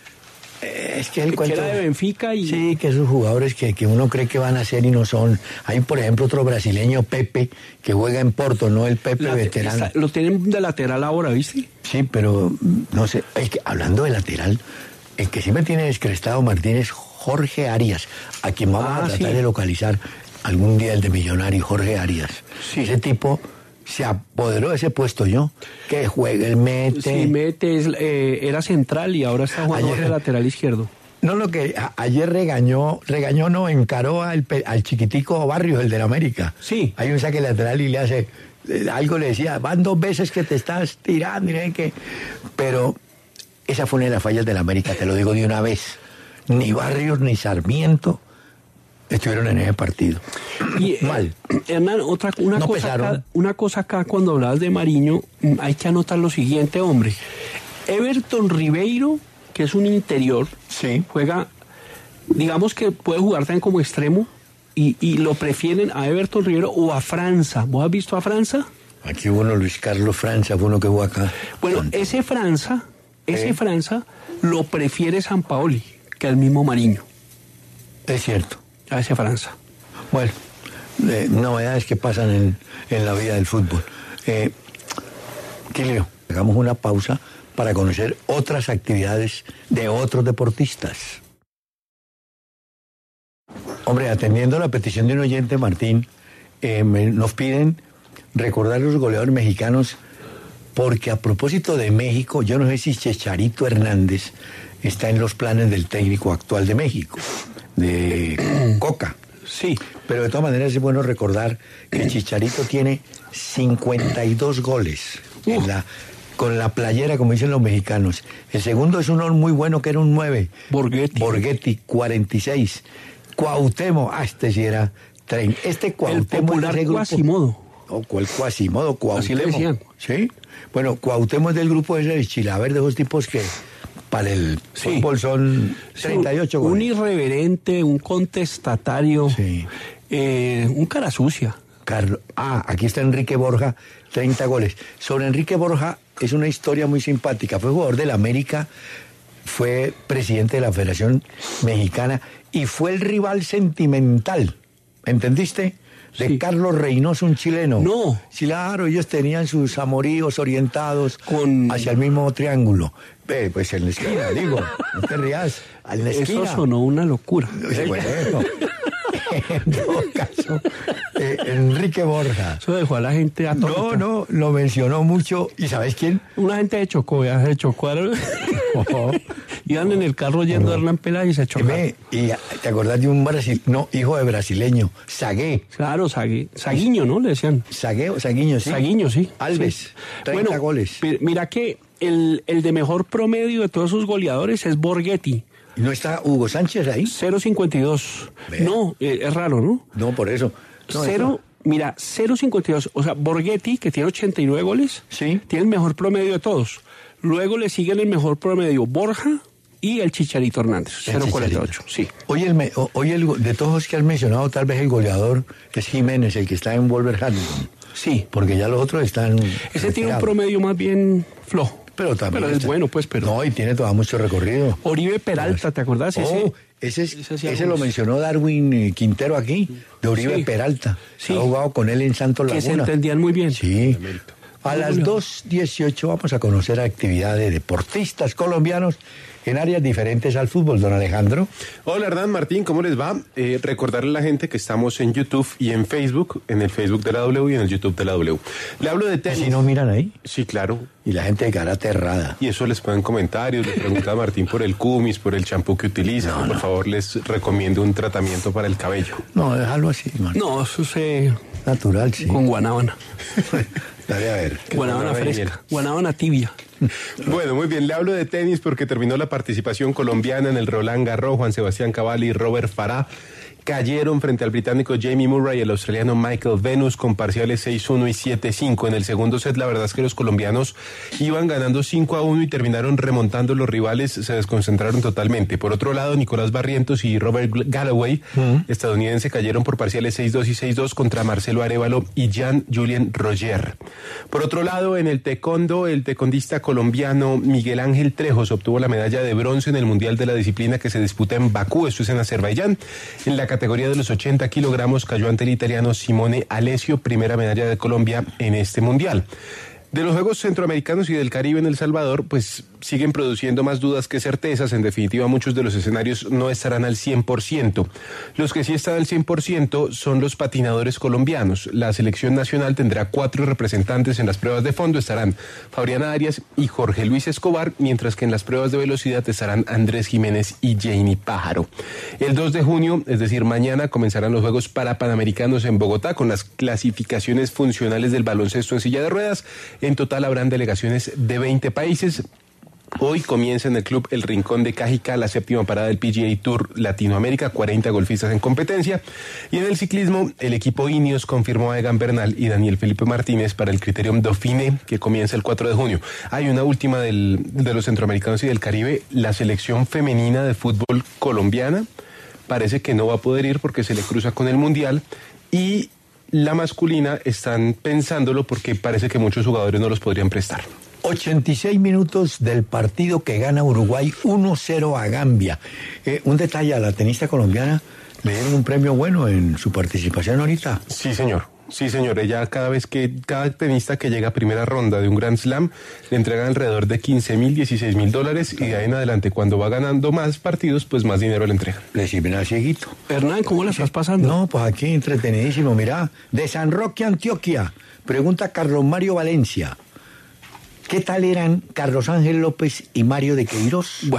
Es que el que cuento... era de Benfica y... Sí, que esos jugadores que, que uno cree que van a ser y no son. Hay, por ejemplo, otro brasileño, Pepe, que juega en Porto, ¿no? El Pepe La, veterano. Está, lo tienen de lateral ahora, ¿viste? Sí, pero, no sé, es que, hablando de lateral, el que siempre tiene descrestado Martínez, Jorge Arias, a quien vamos ah, a tratar sí. de localizar algún día, el de Millonario, Jorge Arias. Sí. Ese tipo se apoderó de ese puesto, yo, que juega, el mete. Sí, mete, es, eh, era central y ahora está jugando Ayer, de lateral izquierdo. No, lo que a, ayer regañó, regañó no, encaró al, al chiquitico Barrios, el del América. Sí. Hay un saque lateral y le hace, eh, algo le decía, van dos veces que te estás tirando, miren que... Pero esa fue una de las fallas del América, te lo digo de una vez. Ni Barrios ni Sarmiento estuvieron en ese partido. Y, Mal. Eh, Hernán, otra, una, no cosa acá, una cosa acá, cuando hablabas de Mariño, hay que anotar lo siguiente, hombre. Everton Ribeiro, que es un interior, sí, juega, digamos que puede jugar también como extremo, y, y lo prefieren a Everton Ribeiro o a Franza. ¿Vos has visto a Franza? Aquí uno, Luis Carlos Franza, fue uno que jugó acá. Bueno, Tonto. ese Franza, ese ¿Eh? Franza lo prefiere Sampaoli, que el mismo Mariño. Es cierto. A ese Franza. Bueno, eh, novedades que pasan en, en la vida del fútbol. Eh, Quilio, hagamos una pausa para conocer otras actividades de otros deportistas. Hombre, atendiendo la petición de un oyente, Martín, eh, me, nos piden recordar a los goleadores mexicanos, porque a propósito de México, yo no sé si Chicharito Hernández está en los planes del técnico actual de México, de Coca. Sí. Pero de todas maneras es bueno recordar que Chicharito tiene cincuenta y dos goles en la, con la playera, como dicen los mexicanos. El segundo es uno muy bueno que era un nueve. Borghetti. Borghetti, cuarenta y seis. Cuauhtémoc, ah, este sí era treinta. Este Cuauhtémoc. El popular grupo, Quasimodo. O cuál Quasimodo, Cuauhtémoc. Así le decían. Sí. Bueno, Cuauhtémoc es del grupo ese de Chilaver, de esos tipos que para el Sí. fútbol son treinta y ocho un, un goles. irreverente, un contestatario, Sí. eh, un cara sucia. Carlos, ah, aquí está Enrique Borja, treinta goles. Sobre Enrique Borja es una historia muy simpática. Fue jugador del América, fue presidente de la Federación Mexicana y fue el rival sentimental, ¿entendiste? De Sí. Carlos Reynoso, un chileno. No. Sí, claro, ellos tenían sus amoríos orientados Con- hacia el mismo triángulo. Ve, pues en la esquina, digo, no te rías, en la esquina. Eso sonó una locura. Bueno, en todo caso, eh, Enrique Borja. Eso dejó a la gente atónita. No, no, lo mencionó mucho. ¿Y sabes quién? Una gente de Chocó, ya se chocó. Ojo. Iban en el carro yendo a Hernán Peláez y se chocaron. Ve, y te acordás de un brasil, no, hijo de brasileño, Sagué. Claro, Sagui- Saguiño, ¿no? Le decían. Sagué o Saguiño, sí. Saguiño, sí. Alves, Sí. treinta Bueno, goles. pi- Mira que el, el de mejor promedio de todos esos goleadores es Borghetti, ¿Y no está Hugo Sánchez ahí? cero cincuenta y dos. Ve. No, eh, es raro, ¿no? No, por eso. No, Cero, mira, cero cincuenta y dos. O sea, Borghetti, que tiene ochenta y nueve goles, Sí. tiene el mejor promedio de todos. Luego le siguen el mejor promedio Borja y el Chicharito Hernández, El cero cuarenta y ocho. Chicharito. Sí. Hoy, el, me- o- hoy el, go- de todos los que has mencionado, tal vez el goleador es Jiménez, el que está en Wolverhampton. Sí. Porque ya los otros están. Ese tiene un retirados. promedio más bien flojo. Pero también. Pero es está- bueno, pues, pero. No, y tiene todavía mucho recorrido. Oribe Peralta, ¿te acordás? Oh, ese, es- ese hacía ese lo goles. mencionó Darwin eh, Quintero aquí, de Uribe Sí. Peralta. Sí. Ha jugado con él en Santos Que se Laguna. entendían muy bien. Sí. A Muy las bueno. dos dieciocho vamos a conocer actividad de deportistas colombianos en áreas diferentes al fútbol, don Alejandro. Hola Hernán, Martín, ¿cómo les va? Eh, recordarle a la gente que estamos en YouTube y en Facebook, en el Facebook de la W y en el YouTube de la W. Le hablo de tenis. Si no miran ahí, Sí, claro. y la gente quedará aterrada. Y eso les ponen comentarios, le pregunta a Martín por el cumis, por el champú que utiliza. Por favor, les recomiendo un tratamiento para el cabello. No, déjalo así, man. No, eso se. Natural, sí. Con guanábana. Dale a ver. Guanábana guanábana y fresca. Guanábana tibia. Bueno, muy bien, le hablo de tenis porque terminó la participación colombiana en el Roland Garros. Juan Sebastián Cabal y Robert Farah cayeron frente al británico Jamie Murray y el australiano Michael Venus con parciales seis uno y siete cinco. En el segundo set, la verdad es que los colombianos iban ganando cinco a uno y terminaron remontando. Los rivales se desconcentraron totalmente. Por otro lado, Nicolás Barrientos y Robert Galloway, estadounidense, cayeron por parciales seis dos y seis dos contra Marcelo Arévalo y Jean-Julien Roger. Por otro lado, en el taekwondo, el taekwondista colombiano Miguel Ángel Trejos obtuvo la medalla de bronce en el Mundial de la disciplina que se disputa en Bakú, esto es en Azerbaiyán. En la categoría de los ochenta kilogramos cayó ante el italiano Simone Alessio, primera medalla de Colombia en este Mundial. De los Juegos Centroamericanos y del Caribe en El Salvador, pues siguen produciendo más dudas que certezas. En definitiva, muchos de los escenarios no estarán al cien por ciento. Los que sí están al cien por ciento son los patinadores colombianos. La selección nacional tendrá cuatro representantes en las pruebas de fondo. Estarán Fabriana Arias y Jorge Luis Escobar, mientras que en las pruebas de velocidad estarán Andrés Jiménez y Janie Pájaro. El dos de junio, es decir, mañana, comenzarán los Juegos Parapanamericanos en Bogotá con las clasificaciones funcionales del baloncesto en silla de ruedas. En total habrán delegaciones de veinte países. Hoy comienza en el club El Rincón de Cajica la séptima parada del P G A Tour Latinoamérica, cuarenta golfistas en competencia. Y en el ciclismo, el equipo Ineos confirmó a Egan Bernal y Daniel Felipe Martínez para el Criterium Dauphiné, que comienza el cuatro de junio. Hay una última del, de los centroamericanos y del Caribe. La selección femenina de fútbol colombiana parece que no va a poder ir porque se le cruza con el Mundial. Y la masculina están pensándolo porque parece que muchos jugadores no los podrían prestar. ochenta y seis minutos del partido que gana Uruguay uno cero a Gambia. Eh, un detalle, a la tenista colombiana le dieron un premio bueno en su participación ahorita. Sí, señor. Sí, señor. Ella cada vez que, cada tenista que llega a primera ronda de un Grand Slam, le entregan alrededor de quince mil, dieciséis mil dólares y de ahí en adelante, cuando va ganando más partidos, pues más dinero le entregan. Le sirven al cieguito. Hernán, ¿cómo la estás pasando? No, pues aquí entretenidísimo, mirá. De San Roque, Antioquia, pregunta Carlos Mario Valencia. ¿Qué tal eran Carlos Ángel López y Mario de Queiroz? Bueno,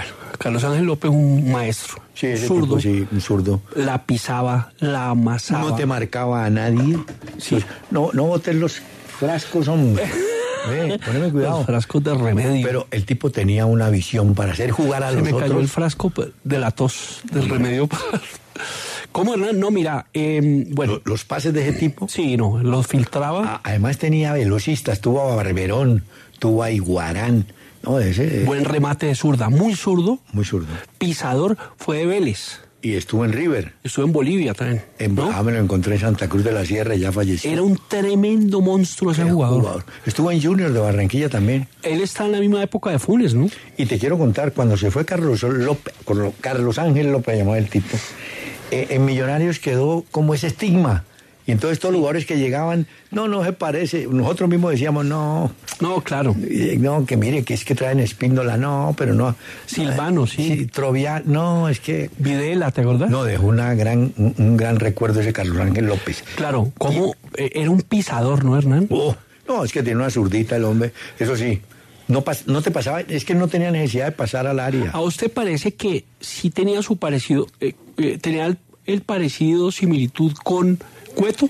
Carlos Ángel López, un maestro. Sí, ese zurdo. tipo, sí, un zurdo. La pisaba, la amasaba. No te marcaba a nadie. Sí. No, no botes los frascos, hombre. Ve, poneme cuidado. Los frascos de remedio. Pero el tipo tenía una visión para hacer jugar a Se los me cayó otros. el frasco de la tos, del remedio para... ¿Cómo, Hernán? No, mira, eh, bueno... Lo- Los pases de ese tipo. Sí, no, los filtraba. A- Además tenía velocistas, tuvo a Barberón, tuvo a Iguarán. No, ese eh, Buen remate de zurda, muy zurdo. muy zurdo. Pisador fue de Vélez. Y estuvo en River. Estuvo en Bolivia también. En, ¿no? Ah, me lo encontré en Santa Cruz de la Sierra y ya falleció. Era un tremendo monstruo ese Era jugador. Estuvo en Junior de Barranquilla también. Él está en la misma época de Funes, ¿no? Y te quiero contar, cuando se fue Carlos López, Carlos Ángel López, llamaba el tipo, eh, en Millonarios quedó como ese estigma. Y entonces todos los jugadores que llegaban, no, no se parece. Nosotros mismos decíamos, no, No, claro. eh, no, que mire, que es que traen Espíndola, no, pero no. Silvano, sí. Trovia, no, es que... Videla, ¿te acordás? No, dejó una gran, un, un gran recuerdo ese Carlos Ángel López. Claro, como eh, era un pisador, ¿no, Hernán? Oh, no, es que tiene una zurdita el hombre, eso sí. No, pas- no te pasaba, es que no tenía necesidad de pasar al área. ¿A usted parece que sí tenía su parecido, eh, eh, tenía el, el parecido, similitud con Cueto?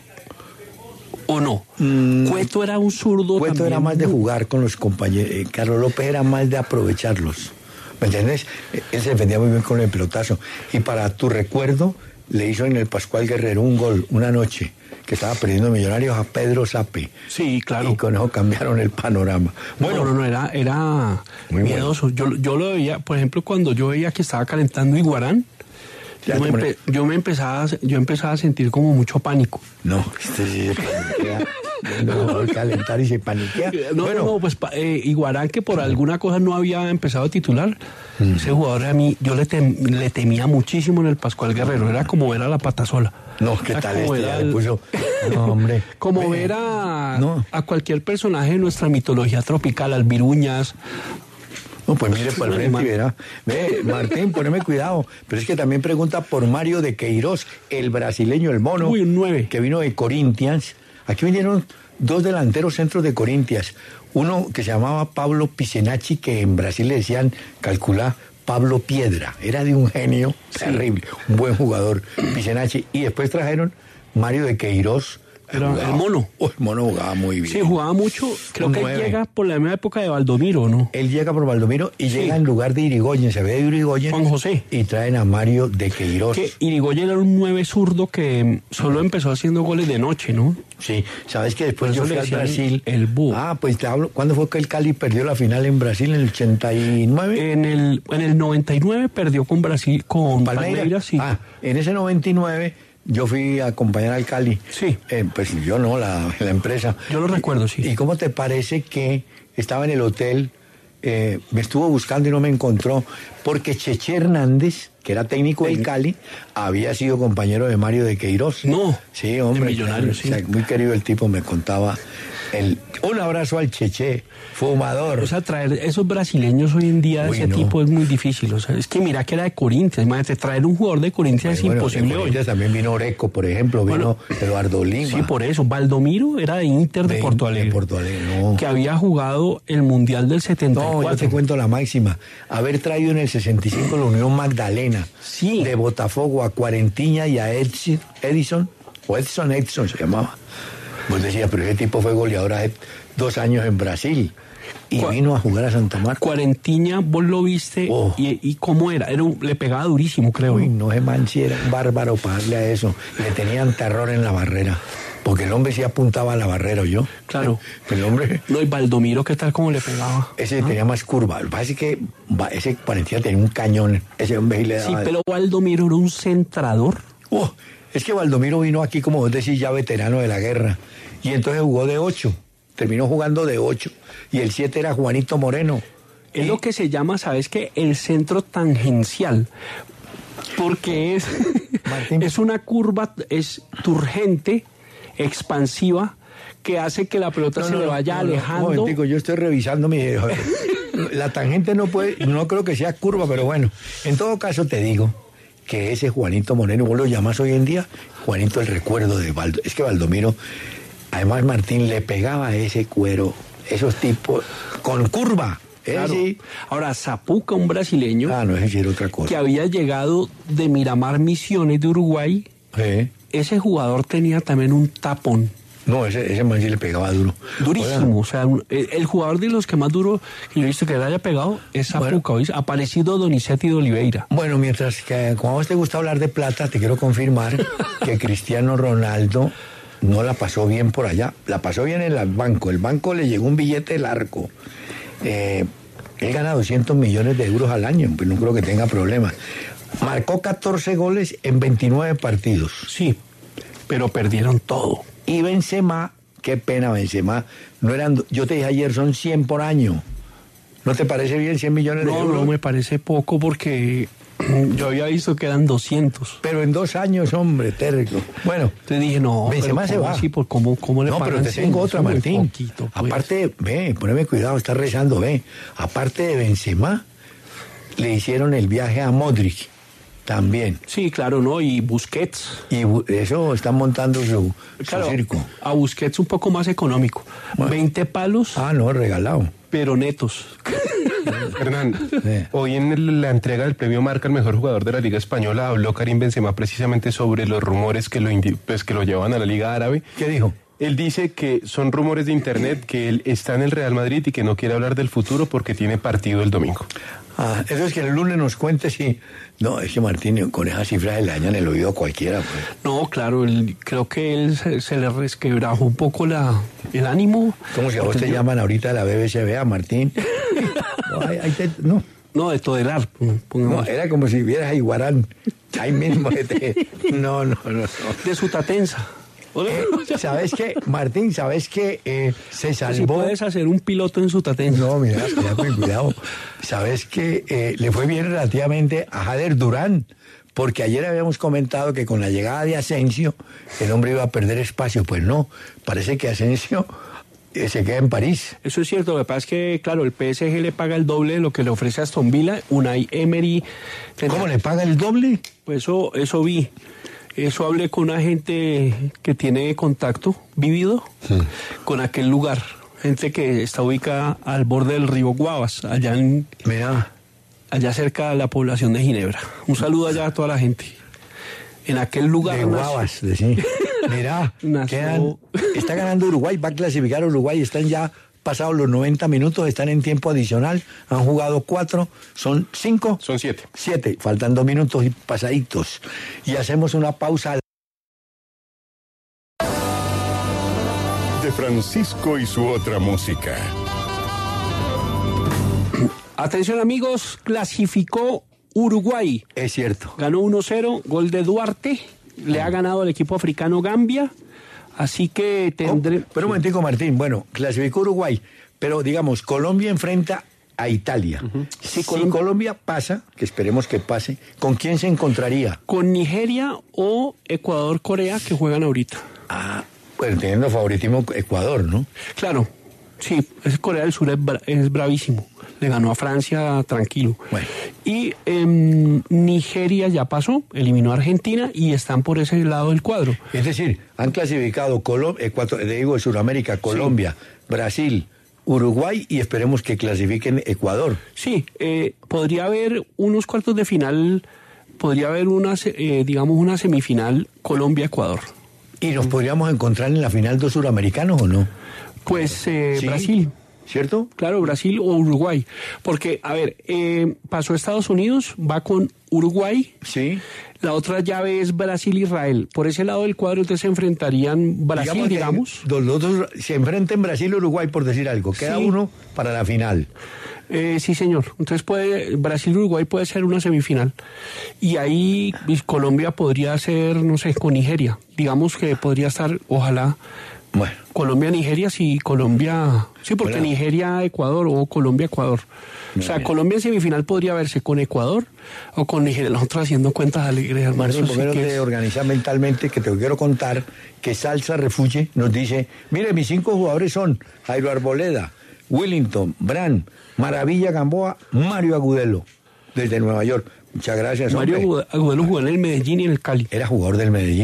¿O no? Mm, Cueto era un zurdo. Cueto también era más de muy- jugar con los compañeros, eh, Carlos López era más de aprovecharlos. ¿Me entiendes? Eh, Él se defendía muy bien con el pelotazo. Y para tu recuerdo, le hizo en el Pascual Guerrero un gol una noche, que estaba perdiendo Millonarios a Pedro Sape. Sí, claro. Y con eso cambiaron el panorama. Bueno, no, no, era, era Muy miedoso. Yo, yo lo veía, por ejemplo, cuando yo veía que estaba calentando Iguarán, Ya yo me, te pone- empe- yo me empezaba, a- yo empezaba a sentir como mucho pánico. No, este sí se paniquea. No, al calentar y se paniquea. No, bueno, no, no, pues pa- eh, Iguarán, que por alguna cosa no había empezado a titular, ese jugador a mí, yo le, tem- le temía muchísimo en el Pascual Guerrero, era como ver a la patasola. no, ¿qué Era tal como este? ver Ya al- le puso... No, hombre. Como Ve, ver a, No. a cualquier personaje de nuestra mitología tropical, al Viruñas. No, pues mire por el frente y verá. Ve, Martín, poneme cuidado. Pero es que también pregunta por Mario de Queiroz, el brasileño, el mono. Uy, un nueve. Que vino de Corinthians. Aquí vinieron dos delanteros centros de Corinthians. Uno que se llamaba Pablo Pisenacci, que en Brasil le decían, calcula, Pablo Piedra. Era de un genio terrible, un buen jugador, Pisenacci. Y después trajeron Mario de Queiroz. Era Jugaba- el mono. Oh, el mono jugaba muy bien. Sí, jugaba mucho. Creo Un que nueve. llega por la misma época de Valdomiro, ¿no? Él llega por Valdomiro y Sí. llega en lugar de Irigoyen, se ve de Irigoyen. Juan José. Y traen a Mario de Queiroz. Que Irigoyen era un nueve zurdo que mm, solo empezó haciendo goles de noche, ¿no? Sí, sabes que después Por yo eso fui le al decían Brasil. el búho. Ah, pues te hablo. ¿Cuándo fue que el Cali perdió la final en Brasil? ¿En el ochenta y nueve? En el, en el noventa y nueve perdió con Brasil, con Palmeiras, sí. Ah, en ese noventa y nueve yo fui a acompañar al Cali. Sí. Eh, pues yo no, la, la empresa. Yo lo recuerdo, sí. ¿Y cómo te parece que estaba en el hotel? Eh, me estuvo buscando y no me encontró, porque Cheche Hernández, que era técnico del Cali, había sido compañero de Mario de Queiroz. No, Sí, hombre. de Millonarios, sí. O sea, muy querido el tipo, me contaba. El, un abrazo al Cheche, fumador. O sea, traer esos brasileños hoy en día de Uy, ese no. tipo es muy difícil. O sea, es que mira que era de Corinthians. Imagínate, traer un jugador de Corinthians Bueno, es imposible de hoy. Corinthians también vino Oreco, por ejemplo, vino Bueno, Eduardo Lima. Sí, por eso. Valdomiro era de Inter de, De- Porto Alegre. de Porto Alegre, no. Que había jugado el Mundial del setenta y No, cuatro. yo te cuento la máxima. Haber traído en el sesenta y cinco la Unión Magdalena. Sí. De Botafogo a Cuarentiña y a Edson, Edison, o Edson Edson se llamaba. Pues decía, pero ese tipo fue goleador hace dos años en Brasil. Y Cua- vino a jugar a Santa Marta. Cuarentiña, vos lo viste. Oh. Y, y cómo era. era un- le pegaba durísimo, creo. Uy, ¿no? no, ese man sí era un bárbaro para darle a eso. Le tenían terror en la barrera. Porque el hombre sí apuntaba a la barrera, ¿yo? Claro. El hombre... No, y Valdomiro, ¿qué tal cómo le pegaba? Ese tenía más curva. Lo que pasa es que va- ese Cuarentiña tenía un cañón. Ese hombre sí le Sí, daba... pero Valdomiro era un centrador. Oh, es que Valdomiro vino aquí, como vos decís, ya veterano de la guerra. Y entonces jugó de ocho. Terminó jugando de ocho. Y el siete era Juanito Moreno. Es Y- lo que se llama, ¿sabes qué? El centro tangencial. Porque es, Martín. es una curva, es turgente, expansiva, que hace que la pelota No, se no, le no, vaya no, no, alejando. Un momentico, yo estoy revisando mi... La tangente no puede, no creo que sea curva, pero bueno. En todo caso te digo que ese Juanito Moreno, vos lo llamás hoy en día, Juanito el recuerdo de Valdo. Es que Valdomiro, además Martín, le pegaba a ese cuero, esos tipos, con curva. Ese Claro. sí. Ahora, Zapuca, un brasileño Ah, no, ese sí era otra cosa. que había llegado de Miramar Misiones de Uruguay, Sí. ese jugador tenía también un tapón. No, ese, ese man sí le pegaba duro. Durísimo, o sea, un- el, el jugador de los que más duro que yo he visto que le haya pegado es Zapuca, ¿oís? Aparecido Donizetti de Oliveira. Bueno, mientras que como a vos te gusta hablar de plata, te quiero confirmar que Cristiano Ronaldo no la pasó bien por allá. La pasó bien en el banco. El banco le llegó un billete largo. Eh, él gana doscientos millones de euros al año, pues no creo que tenga problemas. Marcó catorce goles en veintinueve partidos. Sí, pero perdieron todo. Y Benzema, qué pena Benzema, no eran, yo te dije ayer, son cien por año. ¿No te parece bien cien millones de No, euros? no me parece poco porque yo había visto que eran doscientos. Pero en dos años, hombre, terco. Bueno, Entonces dije, no, Benzema pero se ¿cómo va. así? ¿Por cómo, cómo le no, pero pagan te cien? tengo otra, Eso es muy Martín. poquito, pues. Aparte, ve, poneme cuidado, está rezando, ve. Aparte de Benzema, le hicieron el viaje a Modric también. Sí, claro, ¿no? Y Busquets. Y bu- eso están montando su, su Claro, circo. a Busquets un poco más económico. Bueno. veinte palos, Ah, no, regalado. pero netos. Hernán, Sí. hoy en el- la entrega del premio Marca al mejor jugador de la Liga Española habló Karim Benzema precisamente sobre los rumores que lo, indi- pues, que lo llevaban a la Liga Árabe. ¿Qué dijo? Él dice que son rumores de internet, que él está en el Real Madrid y que no quiere hablar del futuro porque tiene partido el domingo. Ah, eso es que el lunes nos cuente si... No, es que Martín, con esas cifras le dañan el oído a cualquiera. Pues. No, claro, él- creo que él se, se le resquebrajó un poco la, el ánimo. ¿Cómo si a vos te llaman ahorita de la B B C B A, Martín? No, ahí- ahí te- no. No, de todelar. No, pongamos. era como si vieras a Iguarán. Ahí mismo. que te- No, no, no. no. De su tatenza. Eh, ¿Sabes qué, Martín? ¿Sabes qué? Eh, se Si salvó... puedes hacer un piloto en su tatenza. No, mira, cuidado, con cuidado. ¿Sabes qué? Eh, le fue bien relativamente a Jader Durán, porque ayer habíamos comentado que con la llegada de Asensio el hombre iba a perder espacio. Pues no, parece que Asensio eh, se queda en París. Eso es cierto, lo que pasa es que, claro, el P S G le paga el doble de lo que le ofrece a Aston Villa. Unai Emery... ¿Cómo le paga el doble? Pues eso, eso vi. Eso hablé con una gente que tiene contacto vivido con aquel lugar. Gente que está ubicada al borde del río Guavas, allá, en, Mira, allá cerca de la población de Ginebra. Un saludo allá a toda la gente. En aquel lugar... de nació- guavas, de sí. Mira, Nació- quedan, está ganando Uruguay, va a clasificar a Uruguay, están ya pasados los noventa minutos, están en tiempo adicional, han jugado cuatro, son cinco, Son siete. siete, faltan dos minutos y pasaditos. Y hacemos una pausa. De Francisco y su otra música. Atención amigos, clasificó Uruguay. Es cierto. Ganó uno cero, gol de Duarte. Le ha ganado al equipo africano Gambia. Así que tendré... Oh, pero un momentico, Martín. Bueno, clasificó Uruguay, pero digamos, Colombia enfrenta a Italia. Si Colom- Colombia pasa, que esperemos que pase, ¿con quién se encontraría? Con Nigeria o Ecuador-Corea que juegan ahorita. Ah, bueno, teniendo favoritismo Ecuador, ¿no? Claro, sí, ese Corea del Sur es, bra- es bravísimo. Le ganó a Francia tranquilo. Bueno. Y em, Nigeria ya pasó, eliminó a Argentina y están por ese lado del cuadro. Es decir, han clasificado Colo- Ecuator, digo, de Sudamérica, Colombia, Brasil, Uruguay y esperemos que clasifiquen Ecuador. Sí, eh, podría haber unos cuartos de final, podría haber una, se- eh, digamos, una semifinal Colombia-Ecuador. ¿Y nos podríamos encontrar en la final dos suramericanos o no? Pues eh, Sí. Brasil. ¿Cierto? Claro, Brasil o Uruguay. Porque, a ver, eh, pasó Estados Unidos, va con Uruguay. Sí. La otra llave es Brasil-Israel. Por ese lado del cuadro entonces se enfrentarían Brasil, digamos. que Los, los dos se enfrenten Brasil y Uruguay, por decir algo. Queda Sí. uno para la final. Eh, sí, señor. Entonces puede Brasil-Uruguay puede ser una semifinal. Y ahí pues, Colombia podría ser, no sé, con Nigeria. Digamos que podría estar, ojalá, Bueno. Colombia-Nigeria, sí, Colombia... Sí, porque Bueno. Nigeria-Ecuador o Colombia-Ecuador. O sea, bien. Colombia en semifinal podría verse con Ecuador o con Nigeria. Nosotros haciendo cuentas alegres, hermano. Martín, Eso ¿por sí qué no que te es- organizas mentalmente? Que te quiero contar que Salsa Refuge nos dice, mire, mis cinco jugadores son Jairo Arboleda, Willington, Bran, Maravilla Gamboa, Mario Agudelo, desde Nueva York. Muchas gracias, Mario hombre. Agudelo jugó en el Medellín y en el Cali. Era jugador del Medellín.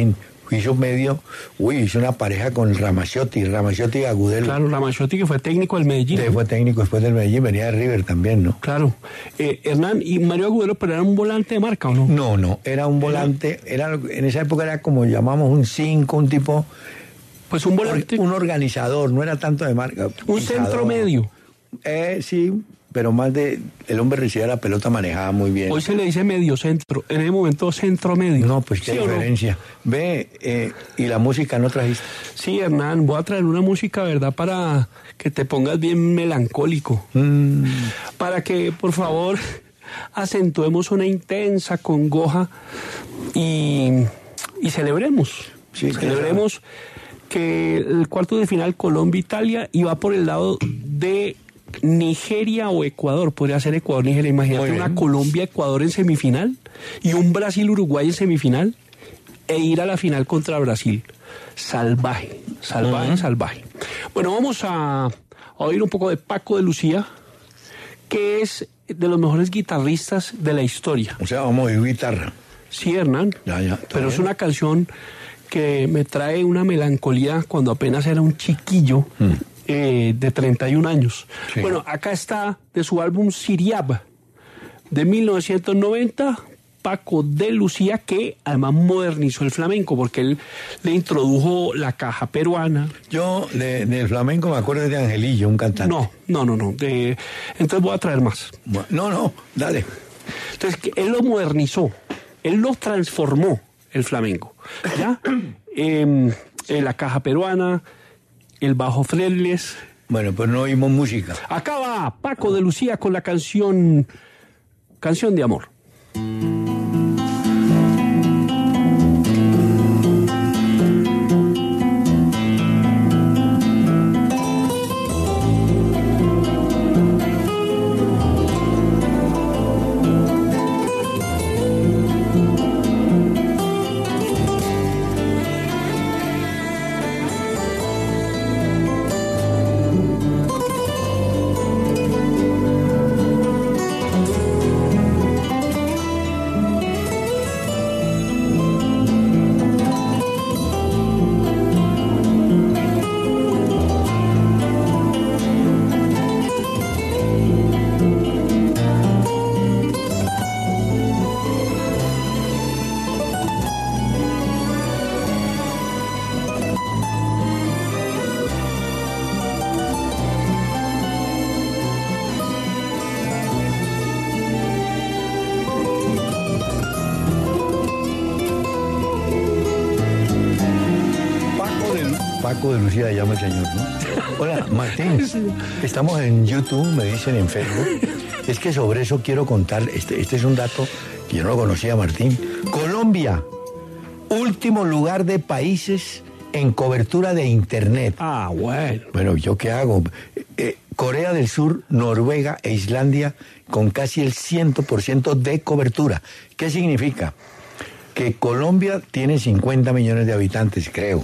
hizo medio, uy, hizo una pareja con Ramazzotti, Ramazzotti y Agudelo. Claro, Ramazzotti, que fue técnico del Medellín. Sí, fue técnico después del Medellín, venía de River también, ¿no? Claro. Eh, Hernán, ¿y Mario Agudelo, pero era un volante de marca o no? No, no, era un volante, era en esa época era como llamamos un cinco, un tipo... Pues un volante. Un organizador, no era tanto de marca. Un centro medio. Eh, sí, pero más de... El hombre recibía la pelota, manejaba muy bien. Hoy se le dice medio centro, en ese momento centro medio. No, pues qué ¿Sí diferencia. No? Ve, eh, ¿y la música no trajiste? Sí, Hernán, voy a traer una música, ¿verdad? Para que te pongas bien melancólico. Mm. Para que, por favor, acentuemos una intensa congoja y, y celebremos. Sí, celebremos claro. que el cuarto de final Colombia-Italia iba por el lado de Nigeria o Ecuador, podría ser Ecuador-Nigeria. Imagínate una Colombia-Ecuador en semifinal y un Brasil-Uruguay en semifinal e ir a la final contra Brasil. Salvaje, salvaje, uh-huh. salvaje. Bueno, vamos a, a oír un poco de Paco de Lucía, que es de los mejores guitarristas de la historia. O sea, vamos a oír guitarra. Sí, Hernán, ya, ya, pero bien. Es una canción que me trae una melancolía cuando apenas era un chiquillo mm. eh, de treinta y un años. Sí. Bueno, acá está de su álbum Siriab de mil novecientos noventa, Paco de Lucía, que además modernizó el flamenco porque él le introdujo la caja peruana. Yo de, del flamenco me acuerdo de Angelillo, un cantante. No, no, no, no. De, entonces voy a traer más. No, no, dale. Entonces, que él lo modernizó, él lo transformó. El flamenco, ¿ya? eh, eh, la caja peruana, el bajo fretless. Bueno, pues no oímos música. Acá va Paco de Lucía con la canción Canción de Amor. Paco de Lucía le llama el señor, ¿no? Hola, Martín, estamos en YouTube, me dicen en Facebook. Es que sobre eso quiero contar, este, este es un dato que yo no lo conocía, Martín. Colombia, último lugar de países en cobertura de Internet. Ah, bueno. Bueno, ¿yo qué hago? Eh, Corea del Sur, Noruega e Islandia con casi el cien por ciento de cobertura. ¿Qué significa? Que Colombia tiene cincuenta millones de habitantes, creo.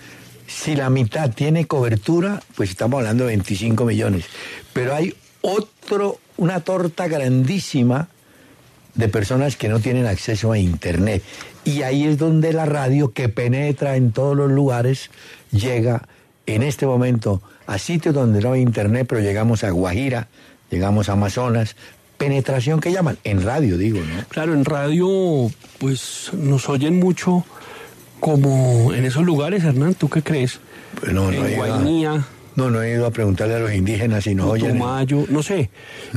Si la mitad tiene cobertura, pues estamos hablando de veinticinco millones. Pero hay otro, una torta grandísima de personas que no tienen acceso a Internet. Y ahí es donde la radio, que penetra en todos los lugares, llega en este momento a sitios donde no hay Internet, pero llegamos a Guajira, llegamos a Amazonas. Penetración que llaman, en radio digo, ¿no? Claro, en radio pues nos oyen mucho como en esos lugares, Hernán, ¿tú qué crees? Pues no, no en Guainía. No, no he ido a preguntarle a los indígenas si nos oyen. Mayo, no sé.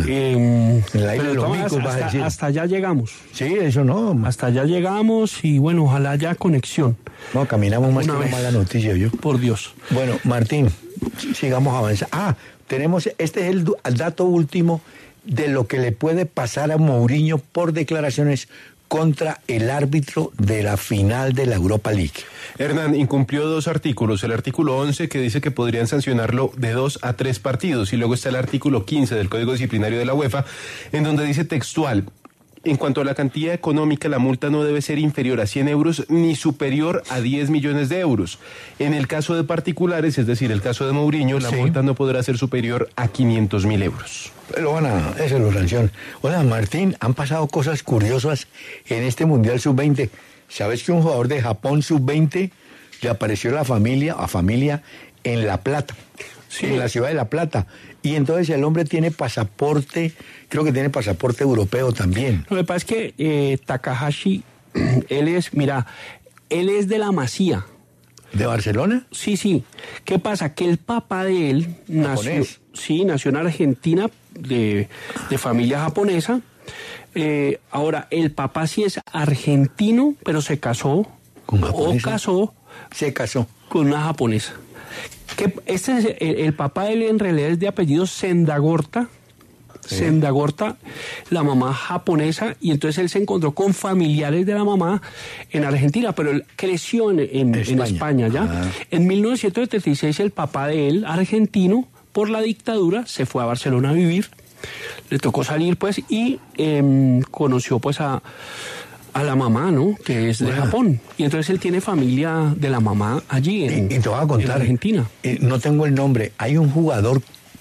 Eh, en la isla de los micos, hasta, vas a decir. Hasta allá llegamos. Sí, eso no. Hasta allá llegamos y bueno, ojalá haya conexión. No, caminamos más que una mala noticia, yo. Por Dios. Bueno, Martín, sigamos avanzando. Ah, tenemos, este es el, el dato último de lo que le puede pasar a Mourinho por declaraciones contra el árbitro de la final de la Europa League. Hernán, incumplió dos artículos. El artículo once, que dice que podrían sancionarlo de dos a tres partidos, y luego está el artículo quince del Código Disciplinario de la UEFA, en donde dice textual: En cuanto a la cantidad económica, la multa no debe ser inferior a cien euros ni superior a diez millones de euros. En el caso de particulares, es decir, el caso de Mourinho, la Sí. multa no podrá ser superior a quinientos mil euros. Lo van a, ese lo sanción. Hola, Martín, han pasado cosas curiosas en este Mundial sub veinte. ¿Sabes que un jugador de Japón sub veinte le apareció la familia, a familia en La Plata? Sí. En la ciudad de La Plata. Y entonces el hombre tiene pasaporte, creo que tiene pasaporte europeo también. Lo que pasa es que eh, Takahashi, él es, mira, él es de la Masía. ¿De Barcelona? Sí, sí. ¿Qué pasa? Que el papá de él nació, Japonés. sí, nació en Argentina, de, de familia japonesa. Eh, ahora, el papá sí es argentino, pero se casó ¿Con o japonesa? casó Se casó. con una japonesa. Que este es el, el papá de él en realidad es de apellido Sendagorta. Sí. Sendagorta, la mamá japonesa, y entonces él se encontró con familiares de la mamá en Argentina, pero él creció en, en- en España. España, ya. Ah. En mil novecientos setenta y seis el papá de él, argentino, por la dictadura, se fue a Barcelona a vivir, le tocó salir pues y em, conoció pues a, a la mamá, ¿no? Que es de Bueno. Japón. Y entonces él tiene familia de la mamá allí en, Y, y te voy a en contar. Argentina. eh, no tengo el nombre. Hay un jugador,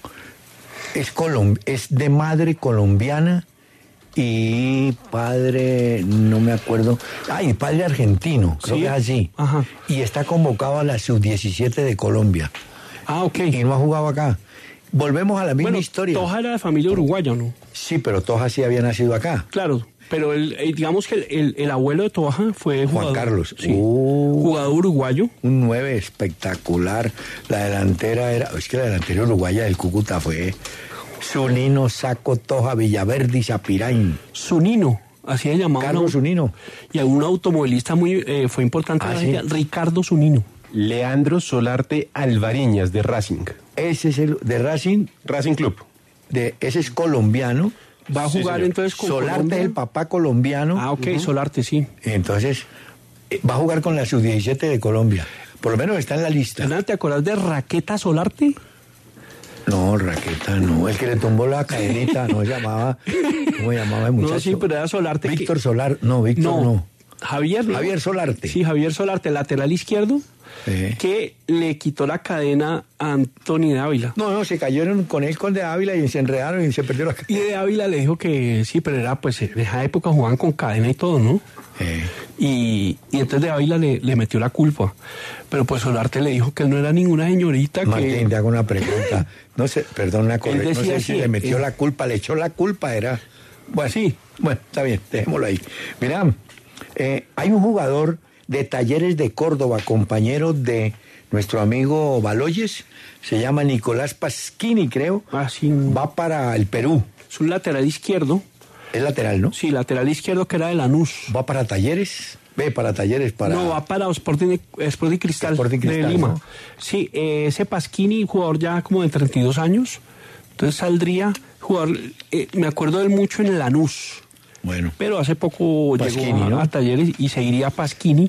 es, colom- es de madre colombiana y padre, no me acuerdo. Ay, padre argentino, creo Sí. que es así. Ajá. Y está convocado a la sub diecisiete de Colombia. Ah, ok. Y no ha jugado acá. Volvemos a la misma Bueno, historia. Toja era de familia uruguaya, ¿no? Sí, pero Toja sí había nacido acá. Claro, pero el, eh, digamos que el, el- el abuelo de Toja fue jugador. Carlos. Sí, Uh. jugador uruguayo. Un nueve espectacular. La delantera era. Es que la delantera uruguaya del Cúcuta fue Zunino, Saco, Toja, Villaverde y Zapirain. Zunino, así se llamaba. Carlos ¿no? Zunino. Y a un automovilista muy eh, fue importante, Ah, en ¿sí? Argentina, Ricardo Zunino. Leandro Solarte Alvareñas, de Racing. Ese es el de Racing, Racing Club. de, ese es colombiano. Va a Sí, jugar señor. entonces con Solarte Colombia. es el papá colombiano. Ah, ok, Solarte, sí. Entonces, eh, va a jugar con la sub diecisiete de Colombia. Por lo menos está en la lista. Fernanda, ¿te acuerdas de Raqueta Solarte? No, Raqueta, no. El que le tumbó la cadenita, no llamaba. ¿Cómo llamaba el muchacho? No, sí, pero era Solarte. que- Víctor Solar. No, Víctor no. No, Javier, ¿no? Javier Solarte. Sí, Javier Solarte, lateral izquierdo, Sí. que le quitó la cadena a Anthony de Ávila. No, no, se cayeron con él con de Ávila y se enredaron y se perdió la Y de Ávila le dijo que sí, pero era pues en esa época jugaban con cadena y todo, ¿no? Eh, Y, y entonces de Ávila le, le metió la culpa. Pero pues Solarte le dijo que él no era ninguna señorita, Martín, te que... hago una pregunta. No sé, perdón, una correcta. No decía sé si así, le metió eh. la culpa, le echó la culpa, era. Bueno, Sí. Bueno, está bien, dejémoslo ahí. Mira, eh, hay un jugador de Talleres de Córdoba, compañero de nuestro amigo Baloyes, se llama Nicolás Pasquini, creo. Ah, sí. Va para el Perú. Es un lateral izquierdo. Es lateral, ¿no? Sí, lateral izquierdo que era de Lanús. Va para Talleres. Ve, para Talleres, para. No, va para Sporting, Sporting Cristal, Sporting Cristal, de Lima. ¿no? Sí, eh, ese Pasquini, jugador ya como de treinta y dos años. Entonces saldría, jugador, eh, me acuerdo de él mucho en el Lanús. Bueno. Pero hace poco Pasquini, llegó a, ¿no? a Talleres y seguiría Pasquini